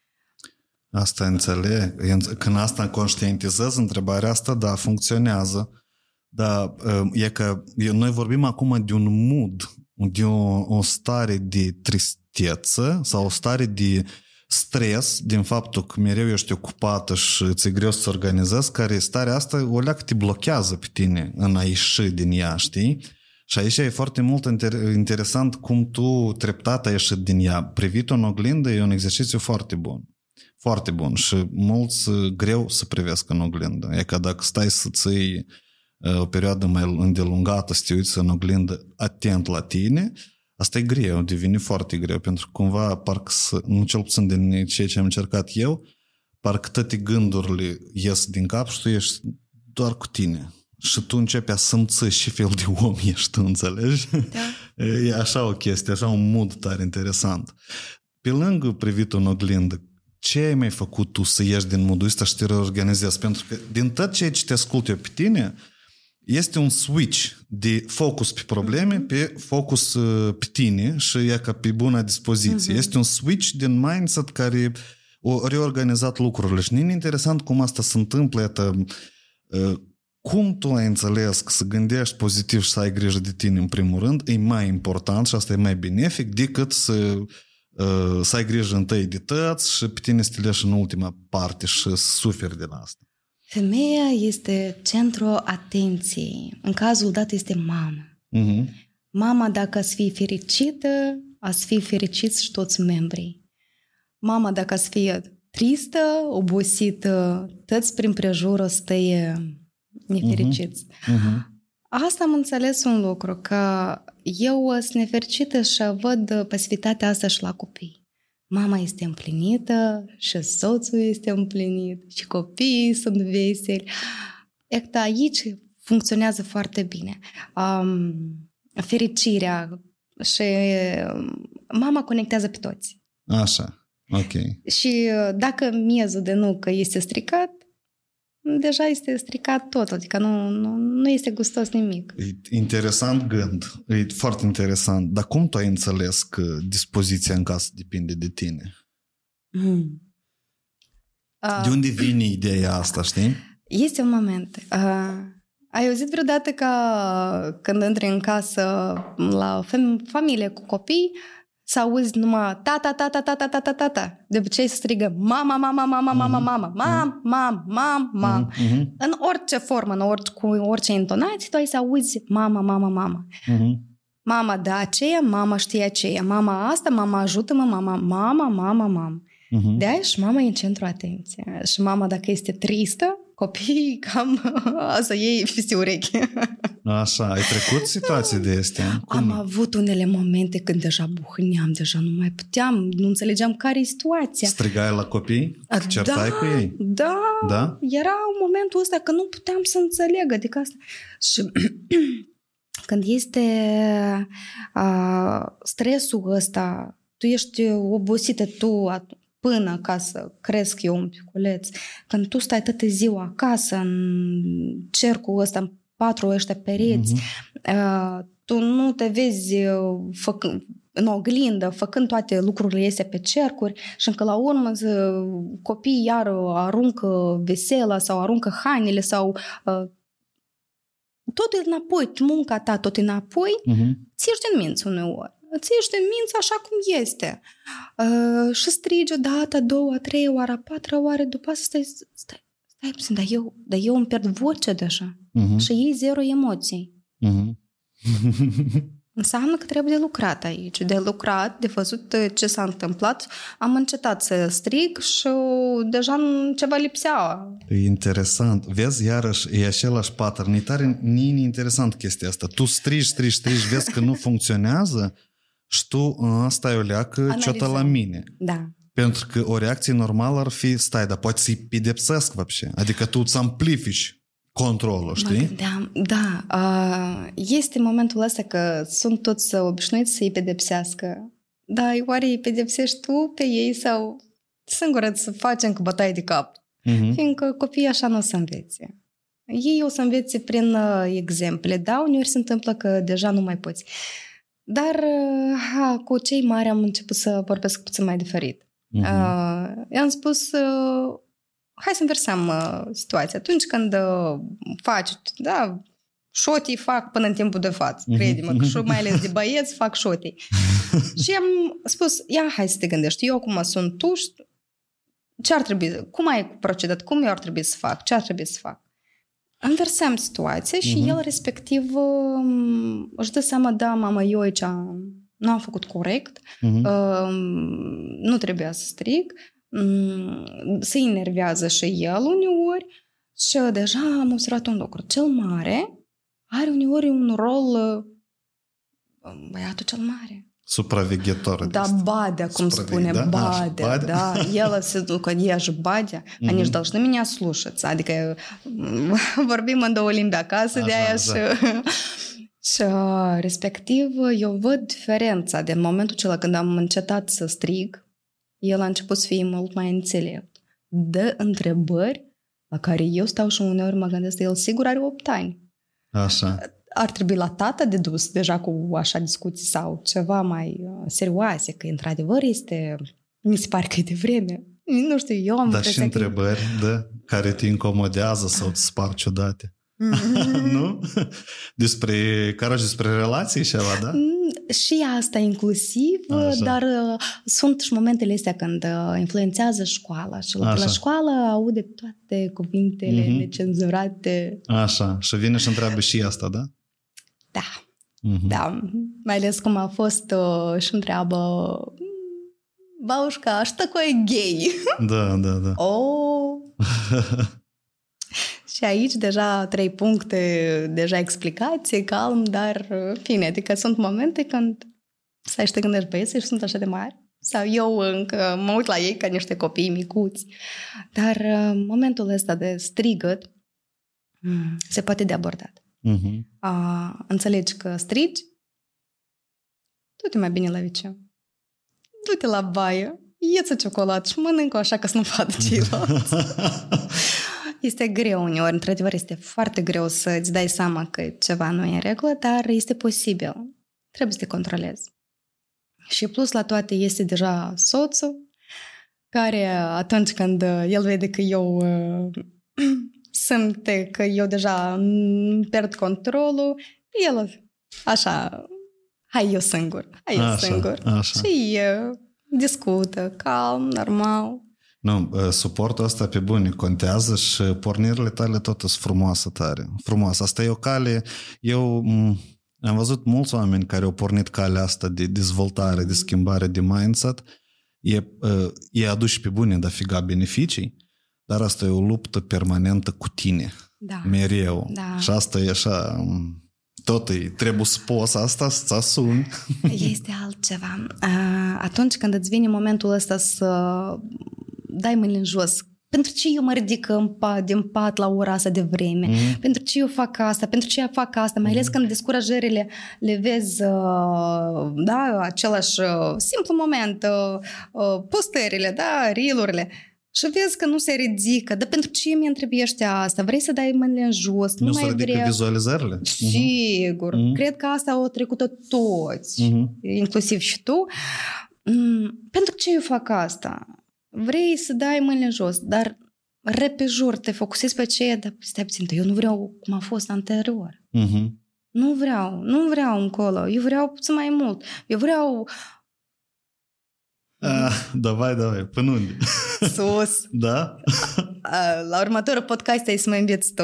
Asta înțeleg. Când asta conștientizez, întrebarea asta, da, funcționează. Dar e că noi vorbim acum de un mood, de o, o stare de tristețe sau o stare de stres din faptul că mereu ești ocupată și ți-e greu să organizezi, care starea asta o leacă te blochează pe tine în a ieși din ea, știi? Și aici e foarte mult inter- interesant cum tu treptat ai ieșit din ea. Privit-o în oglindă e un exercițiu foarte bun. Foarte bun și mulți greu să privesc în oglindă. E că dacă stai să ții o perioadă mai îndelungată, să te uiți în oglindă atent la tine, asta e greu, devine foarte greu, pentru că cumva, parcă, să, nu cel puțin din ceea ce am încercat eu, parcă toate gândurile ies din cap și tu ești doar cu tine. Și tu începi a simți ce fel de om ești, tu înțelegi? Da. E așa o chestie, așa un mood tare interesant. Pe lângă privitul în oglindă, ce ai mai făcut tu să ieși din modul ăsta și te reorganizezi? Pentru că din tot ceea ce te ascult eu pe tine, este un switch de focus pe probleme, pe focus pe tine și e ca pe bună dispoziție. Uh-huh. Este un switch din mindset care a reorganizat lucrurile. Și e interesant cum asta se întâmplă. Iată, cum tu ai înțeles că să gândești pozitiv și să ai grijă de tine în primul rând, e mai important și asta e mai benefic decât să să ai grijă întâi de tăți și pe tine să te leși în ultima parte și să suferi din asta. Femeia este centrul atenției. În cazul dat este mama. Uh-huh. Mama, dacă ați fi fericită, ați fi fericiți și toți membrii. Mama, dacă ați fi tristă, obosită, toți prin prejur o să tăie nefericiți. Uh-huh. Uh-huh. Asta am înțeles un lucru, că eu sunt nefericită și văd pasivitatea asta și la copii. Mama este împlinită și soțul este împlinit și copiii sunt veseli. Iată, aici funcționează foarte bine. Um, fericirea și mama conectează pe toți. Așa, ok. Și dacă miezul de nucă este stricat, deja este stricat tot, adică nu, nu, nu este gustos nimic. E interesant gând, e foarte interesant. Dar cum tu ai înțeles că dispoziția în casă depinde de tine? Mm. Uh, de unde vine ideea asta, știi? Este un moment. Uh, ai auzit vreodată că când intri în casă la familie cu copii, să auzi numai tata, tata, tata, tata, tata. De obicei se strigă mama, mama, mama, mama, mama, mam, mam, mam, mam. În orice formă, în orice, cu orice intonație, tu ai să auzi mama, mama, mama. Mama dă aceea, mama știe aceea. Mama asta, mama ajută-mă, mama, mama, mama, mama. De-aia și mama e în centru atenției. Și mama, dacă este tristă, copiii cam să iei peste urechi. Așa, ai trecut situații de astea? Cum? Am avut unele momente când deja buhâneam, deja nu mai puteam, nu înțelegeam care e situația. Strigai la copii? Certai da, cu ei? Da, da, era momentul ăsta că nu puteam să înțeleg, adică asta. Și când este uh, stresul ăsta, tu ești obosită, tu până ca să cresc eu un piculeț, când tu stai toată ziua acasă în cercul ăsta, în patru ăștia pereți, uh-huh. uh, tu nu te vezi făcând, în oglindă, făcând toate lucrurile astea pe cercuri și încă la urmă copiii iar aruncă vesela sau aruncă hainele sau uh, totul înapoi, munca ta tot înapoi, uh-huh. ți ești în minți uneori. Ți ești în minți așa cum este. Uh, și strigi o dată, două, trei oară, a patra oară, după asta stai, stai, stai puțin, dar eu, dar eu îmi pierd vocea deja. Uh-huh. Și ei zero emoții. Uh-huh. Înseamnă că trebuie de lucrat aici. De lucrat, de văzut ce s-a întâmplat. Am încetat să strig și deja ceva lipsea. E interesant. Vezi, iarăși, e același pattern. E tare interesant chestia asta. Tu strigi, strigi, strigi, vezi că nu funcționează și tu stai o leacă ce-o la mine. Da. Pentru că o reacție normală ar fi, stai, dar poate să-i pedepsesc вообще. Adică tu îți amplifici controlul, știi? Da, da. Este momentul ăsta că sunt toți obișnuiți să-i pedepsească. Dar oare îi pedepsești tu pe ei sau singură să facem cu bătaie de cap? Uh-huh. Fiindcă copiii așa nu o să învețe. Ei o să învețe prin exemple. Da, uneori se întâmplă că deja nu mai poți. Dar ha, cu cei mari am început să vorbesc puțin mai diferit. Uh-huh. Uh, i-am spus... Uh, hai să inversăm uh, situația. Atunci când uh, faci, da, șotii fac până în timpul de față, crede-mă, că mai ales de băieți fac șotii. Și am spus, ia, hai să te gândești, eu acum sunt tu, ce ar trebui, cum ai procedat, cum eu ar trebui să fac, ce ar trebui să fac? Inversăm situația și uh-huh. el respectiv uh, își dă seama, da, mama, eu aici nu am făcut corect, uh-huh. uh, nu trebuia să strig, se enervează și el uneori și deja am observat un lucru. Cel mare are uneori un rol băiatul cel mare. Supraveghetor. Da, Badea, cum spune, da? Badea, Badea. Да. El se ducă, ești Badea, mm-hmm. они же должны меня слушаться. Adică vorbim în două limbi acasă, de aia și... Și respectiv eu văd diferența de momentul acela când am încetat să strig, el a început să fie mult mai înțelept. Dă întrebări la care eu stau și uneori mă gândesc, el sigur are opt ani. Așa. Ar trebui la tata de dus deja cu așa discuții sau ceva mai serioase, că într-adevăr este, mi se pare că e de vreme. Nu știu, eu am Dar și întrebări că... de, care te incomodează sau îți spar ciudate. Nu? Despre, care despre relații și ceva, da? Și asta inclusiv, Așa. dar sunt și momentele astea când influențează școala și la, Așa. la școală aude toate cuvintele Mhm. necenzurate. Așa, și vine și întreabă și asta, da? Da, Mhm. da, mai ales cum a fost uh, și întreabă Baușca, a что такое gay? Da, da, da. Oh! Și aici deja trei puncte, deja explicație, calm, dar fine, adică sunt momente când stai și te gândești, băieții și sunt așa de mari. Sau eu încă mă uit la ei ca niște copii micuți. Dar momentul ăsta de strigăt se poate de abordat. Mhm. A, înțelegi că strigi, du-te mai bine la viceu. Du-te la baie, ia-ți ciocolată și mănâncă așa ca să nu vadă ceilalți. Este greu uneori, într-adevăr este foarte greu să-ți dai seama că ceva nu e în regulă, dar este posibil. Trebuie să te controlezi. Și plus la toate este deja soțul, care atunci când el vede că eu simte că eu deja pierd controlul, el așa, hai eu singur, hai eu Așa, singur. așa. Și discută, calm, normal. Nu, suportul ăsta pe bune contează și pornirile tale tot sunt frumoase tare. Frumoasă. Asta e o cale, eu m- am văzut mulți oameni care au pornit calea asta de dezvoltare, de schimbare de mindset, e, e aduși pe bune de a figa beneficii, dar asta e o luptă permanentă cu tine. Da. Mereu. Da. Și asta e așa, tot e, trebuie să poți asta, să asumi. Este altceva. Atunci când îți vine momentul ăsta să dai mâinile în jos, pentru ce eu mă ridic în pat, din pat la ora asta de vreme? Mm-hmm. Pentru ce eu fac asta? Pentru ce eu fac asta? Mai ales când descurajările le vezi, da, același simplu moment, postările, da, reel-urile, și vezi că nu se ridică. Dar pentru ce mi-e întrebește asta? Vrei să dai mâinile în jos? Nu, Nu mai se ridică vrei. vizualizările? Sigur. Mm-hmm. Cred că asta o trecută toți, mm-hmm. inclusiv și tu. Mm, pentru ce eu fac asta? Vrei să dai mâinile în jos, dar repejur, te focusezi pe aceea, dar stai puțin, eu nu vreau cum a fost anterior. Mm-hmm. Nu vreau, nu vreau încolo, eu vreau puțin mai mult. Eu vreau... Ah, davai, davai, până unde? Sus. Da? La următorul podcast ai să mă inviți tu.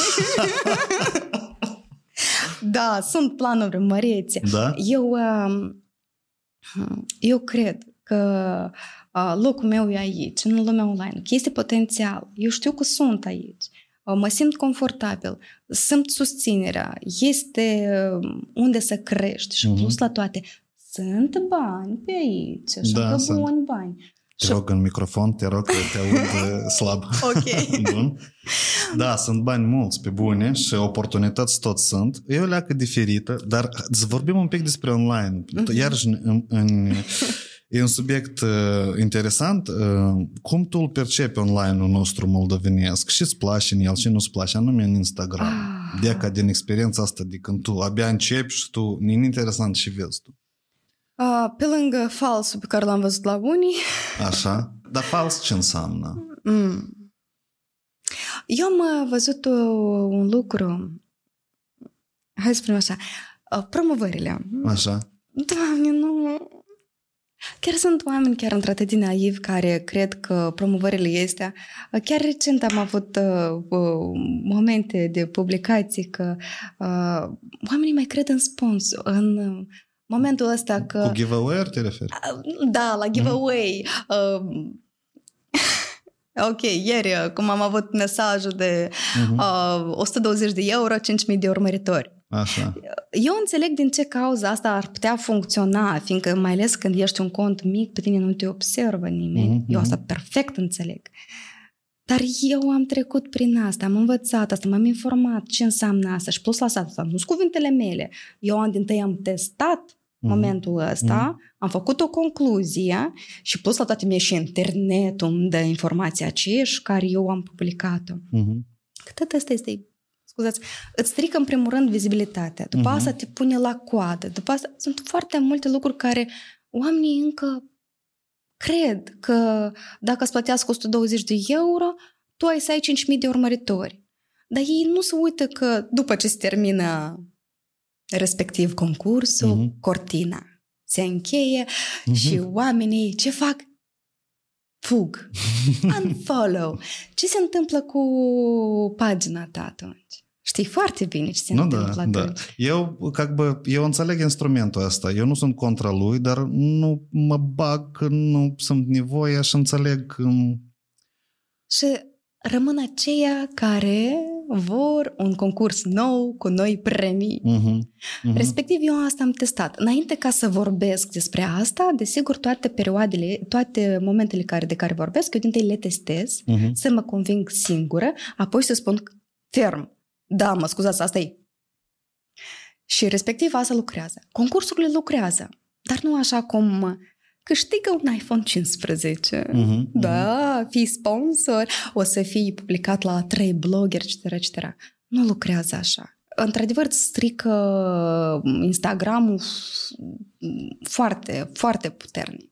Da, sunt planuri mărețe. Da? Eu, eu cred că locul meu e aici, în lumea online, că este potențial. Eu știu că sunt aici. Mă simt confortabil, simt susținerea, este unde să crești și plus la toate. Sunt bani pe aici, și Da, încă sunt. buni bani. Te rog în microfon, te rog că te aud slab. Ok. Bun. Da, sunt bani mulți pe bune și oportunități tot sunt. E o leacă diferită, dar să vorbim un pic despre online. Mm-hmm. Iarăși în, în, e un subiect uh, interesant. Uh, cum tu îl percepi online-ul nostru moldovenesc? Și îți place în el, și nu-ți place, anume în Instagram. Ah. De ca din experiența asta de când tu abia începi și tu, e interesant și vezi tu. Pe lângă falsul pe care l-am văzut la unii. Așa? Dar fals ce înseamnă? Mm. Eu am văzut un lucru, hai să spunem așa, promovările. Așa. Doamne, nu... Chiar sunt oameni chiar într-atât de naivi care cred că promovările astea... Chiar recent am avut uh, momente de publicații că uh, oamenii mai cred în sponsor, în... Uh, momentul ăsta că... Cu giveaway-uri te referi? Da, la giveaway. Mm-hmm. Uh, ok, ieri, cum am avut mesajul de mm-hmm. uh, o sută douăzeci de euro, cinci mii de urmăritori. Așa. Eu înțeleg din ce cauza asta ar putea funcționa, fiindcă mai ales când ești un cont mic, pe tine nu te observă nimeni. Mm-hmm. Eu asta perfect înțeleg. Dar eu am trecut prin asta, am învățat asta, m-am informat ce înseamnă asta și plus la asta, nu-s cuvintele mele. Eu am din tăi am testat momentul ăsta, mm. am făcut o concluzie și plus la toate mie și internetul de informația aceea și care eu am publicat-o. Mm-hmm. Că tot asta este, scuzați, îți strică în primul rând vizibilitatea, după mm-hmm. asta te pune la coadă, după asta sunt foarte multe lucruri care oamenii încă cred că dacă îți plătească o sută douăzeci de euro, tu ai să ai cinci mii de urmăritori. dar ei nu se uită că după ce se termină respectiv concursul, uh-huh. cortina se încheie uh-huh. și oamenii ce fac? Fug. Unfollow. Ce se întâmplă cu pagina ta atunci? Știi foarte bine ce se nu, întâmplă da, atunci. Da. Eu, как бы, eu înțeleg instrumentul ăsta. Eu nu sunt contra lui, dar nu mă bag când nu sunt nevoie și înțeleg... Și rămân aceia care vor un concurs nou cu noi premii. Uh-huh. Uh-huh. Respectiv, eu asta am testat. Înainte ca să vorbesc despre asta, desigur, toate perioadele, toate momentele care, de care vorbesc, eu din tâi le testez, uh-huh. să mă conving singură, apoi să spun ferm. Da, mă scuzați, asta e. Și respectiv asta lucrează. Concursurile lucrează, dar nu așa cum câștigă un iPhone cincisprezece. Uh-huh, da, uh-huh. fii sponsor, o să fii publicat la trei blogeri, et cetera, et cetera. Nu lucrează așa. Într-adevăr, strică Instagramul foarte, foarte puternic.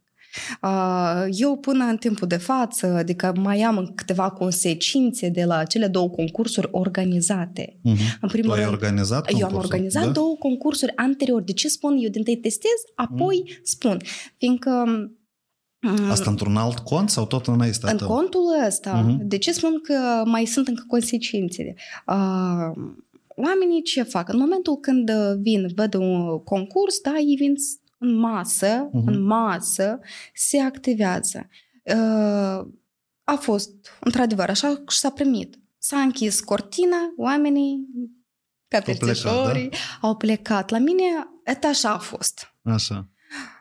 Eu până în timpul de față, adică mai am câteva consecințe de la cele două concursuri organizate. Uh-huh. În primul tu ai rând, organizat concursul? Eu am organizat da? două concursuri anterior. De ce spun? Eu din tâi testez, apoi uh-huh. spun. Fiindcă asta într-un alt cont sau tot în ăsta? În tău? Contul ăsta. Uh-huh. De ce spun că mai sunt încă consecințele? Uh, oamenii ce fac? În momentul când vin, văd un concurs, da, ei vin în masă, uh-huh. în masă, se activează. Uh, a fost, într-adevăr, așa și s-a primit. S-a închis cortina, oamenii, ca peștișorii, da? Au plecat. La mine, et așa a fost. Așa.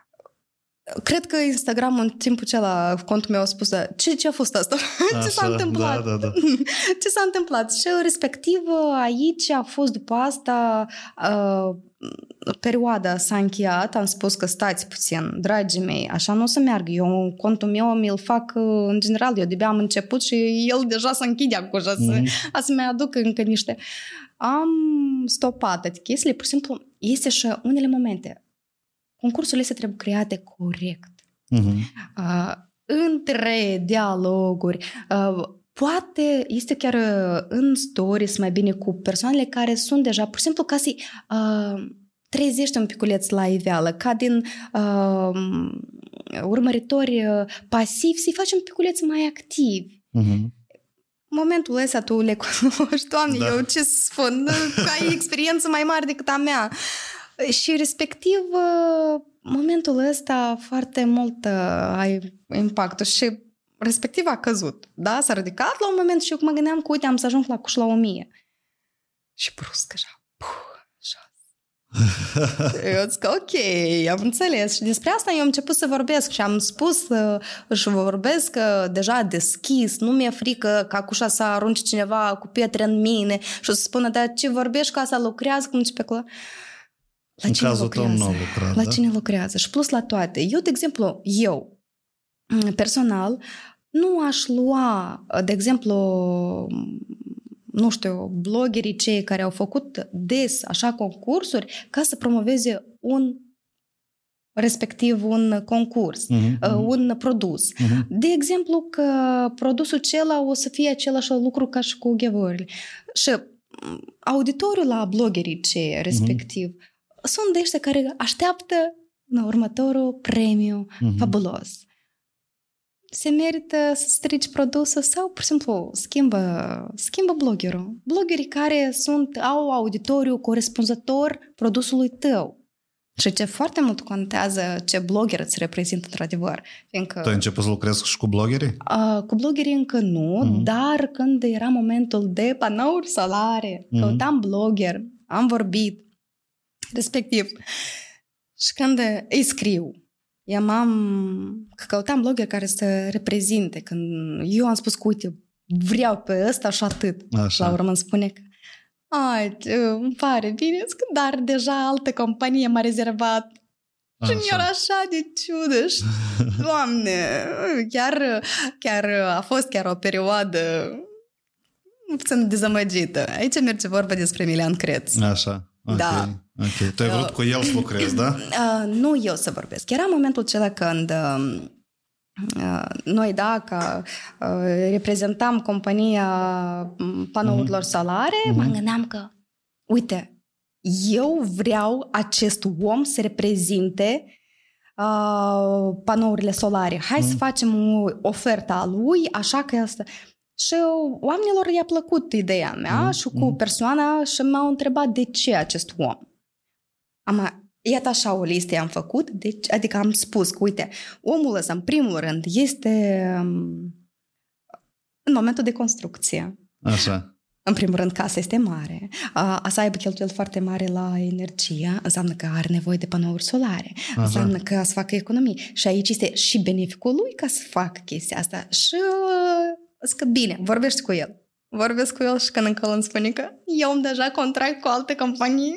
Cred că Instagram în timpul acela, contul meu a spus, ce, ce a fost asta? Așa, ce s-a întâmplat? Da, da, da. Ce s-a întâmplat? Și respectiv aici a fost după asta uh, perioada s-a încheiat, am spus că stați puțin, dragii mei, așa nu o să meargă. Eu contul meu mi-l fac în general, eu de-abia am început și el deja se închide acum, așa mm-hmm. să, să-mi aduc încă niște... Am stopat, adică chestiile, pur și simplu, este și unele momente. Concursurile se trebuie create corect. Uh-huh. Uh, între dialoguri. Uh, poate este chiar uh, în stories mai bine cu persoanele care sunt deja, pur și simplu, ca să-i uh, trezește un piculeț la iveală, ca din uh, urmăritori uh, pasivi să-i faci un piculeț mai activ. Uh-huh. Momentul ăsta tu le cunoști, Doamne, da. Eu ce să spun, că ai experiență mai mare decât a mea. Și respectiv momentul ăsta foarte mult ai impactul și respectiv a căzut. Da? S-a ridicat la un moment și eu mă gândeam că uite am să ajung la cuș la o mie. Și brusc așa, puh, așa. Eu zic că ok, am înțeles. Și despre asta eu am început să vorbesc și am spus și vorbesc deja deschis, nu mi-e frică ca cușa să arunce cineva cu pietre în mine și o să spună, dar ce vorbești ca să lucrează, cum începe acolo. La în cine cazul lucrează? tău nu lucrat, la da? cine lucrează? Și plus la toate. Eu, de exemplu, eu, personal, nu aș lua, de exemplu, nu știu, bloggerii cei care au făcut des așa concursuri ca să promoveze un respectiv un concurs, uh-huh, uh, un produs. Uh-huh. De exemplu, că produsul acela o să fie același lucru ca și cu giveaway-urile. Și auditoriul la bloggerii cei respectiv uh-huh. sunt de ăștia care așteaptă în următorul premiu uh-huh. fabulos. Se merită să strici produsul sau, pur și simplu, schimbă, schimbă bloggerul. Bloggerii care sunt, au auditoriu corespunzător produsului tău. Și ce foarte mult contează ce blogger îți reprezintă într-adevăr. Fiindcă, tu ai început să lucrezi și cu bloggerii? Uh, cu bloggerii încă nu, uh-huh. dar când era momentul de panouri solare, uh-huh. căutam blogger, am vorbit, respectiv. Și când îi scriu, eu am că căutam blogger care să reprezinte. Când eu am spus că, uite, vreau pe ăsta și atât. Așa. La urmă îmi spune că ai, îmi pare bine, dar deja altă companie m-a rezervat. Și mi era așa de ciudă. Și, Doamne, chiar, chiar a fost chiar o perioadă puțin dezamăgită. Aici merge vorba despre Emilian Creț. Așa. Okay. Da. Ok. Tu ai vrut cu el să lucrezi, da? Uh, nu eu să vorbesc. Era momentul acela când uh, noi, da, că reprezentam compania panourilor solare, mm-hmm. mă gândeam că, uite, eu vreau acest om să reprezinte uh, panourile solare. Hai mm-hmm. să facem o ofertă a lui, așa că asta... Și oamenilor i-a plăcut ideea mea mm-hmm. și cu persoana și m-au întrebat de ce acest om. Am Iată așa o listă am făcut, deci, adică am spus că, uite, omul ăsta, în primul rând, este în momentul de construcție. Așa. În primul rând, casa este mare. A, a să aibă cheltuieli foarte mare la energie, înseamnă că are nevoie de panouri solare. Așa. Înseamnă că să facă economii. Și aici este și beneficul lui ca să facă chestia asta. Și că bine, vorbești cu el. Vorbesc cu el și când încolo îmi spune că eu am deja contract cu alte companii.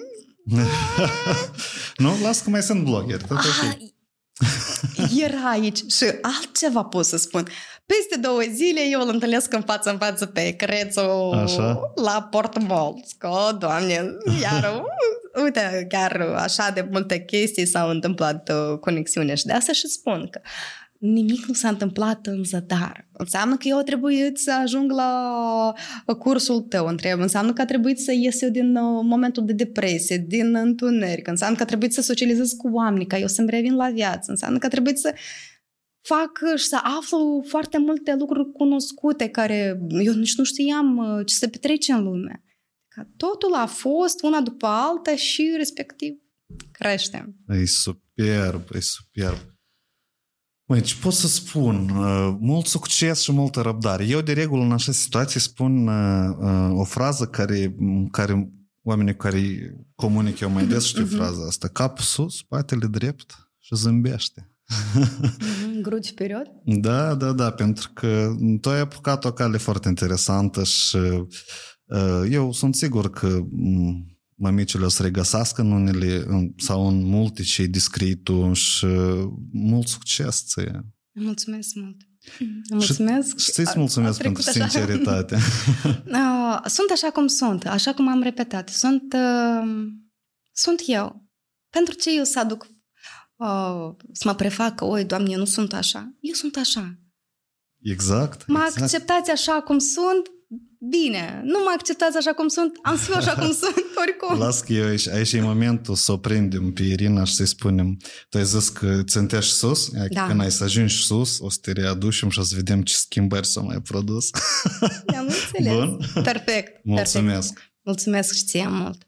Nu, las că mai sunt bloggeri. Tot așa. Era aici și altceva pot să spun. Peste două zile eu îl întâlnesc în față în față pe Crețu așa? La Port Molsk. O, Doamne, iar uite, chiar așa de multe chestii s-au întâmplat uh, conexiune și de asta și spun că nimic nu s-a întâmplat în zadar. Înseamnă că eu a trebuit să ajung la cursul tău, înseamnă că a trebuit să ies eu din momentul de depresie, din întuneric, înseamnă că a trebuit să socializez cu oameni, ca eu să-mi revin la viață, înseamnă că a trebuit să fac și să aflu foarte multe lucruri cunoscute care eu nici nu știam ce se petrece în lume. Că totul a fost una după alta și respectiv creștem. E superb, e superb. Măi, ce pot să spun? Uh, mult succes și multă răbdare. Eu, de regulă, în așa situație, spun uh, uh, o frază care, care oamenii care comunic eu mai des știu mm-hmm. fraza asta. Capul sus, spatele drept și zâmbește. Mm-hmm. Gruci period? Da, da, da, pentru că tu ai apucat o cale foarte interesantă și uh, eu sunt sigur că mămicile o să regăsească în unele sau în multe ce descrii tu și mult succes ție. Mulțumesc mult. Mulțumesc. Și ți-ți mulțumesc pentru sinceritate. Sunt așa cum sunt, așa cum am repetat. Sunt, uh, sunt eu. Pentru ce eu să aduc uh, să mă prefac că, oi, Doamne, eu nu sunt așa. Eu sunt așa. Exact. Mă exact. acceptați așa cum sunt, bine. Nu mă acceptați așa cum sunt, am să fiu așa cum sunt, oricum. Las că eu aici, aici e momentul să o prindem pe Irina și să-i spunem, tu ai zis că țintești sus, da. Când ai să ajungi sus, o să te readucem și o să vedem ce schimbări s-au mai produs. Am înțeles. Bun? Perfect. Mulțumesc. Perfect. Mulțumesc și ție mult.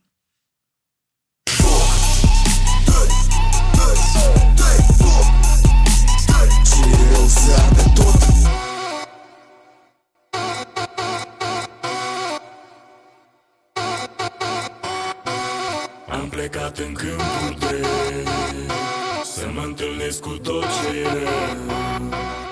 Am plecat în câmpul drept să mă întâlnesc cu tot ce e rău.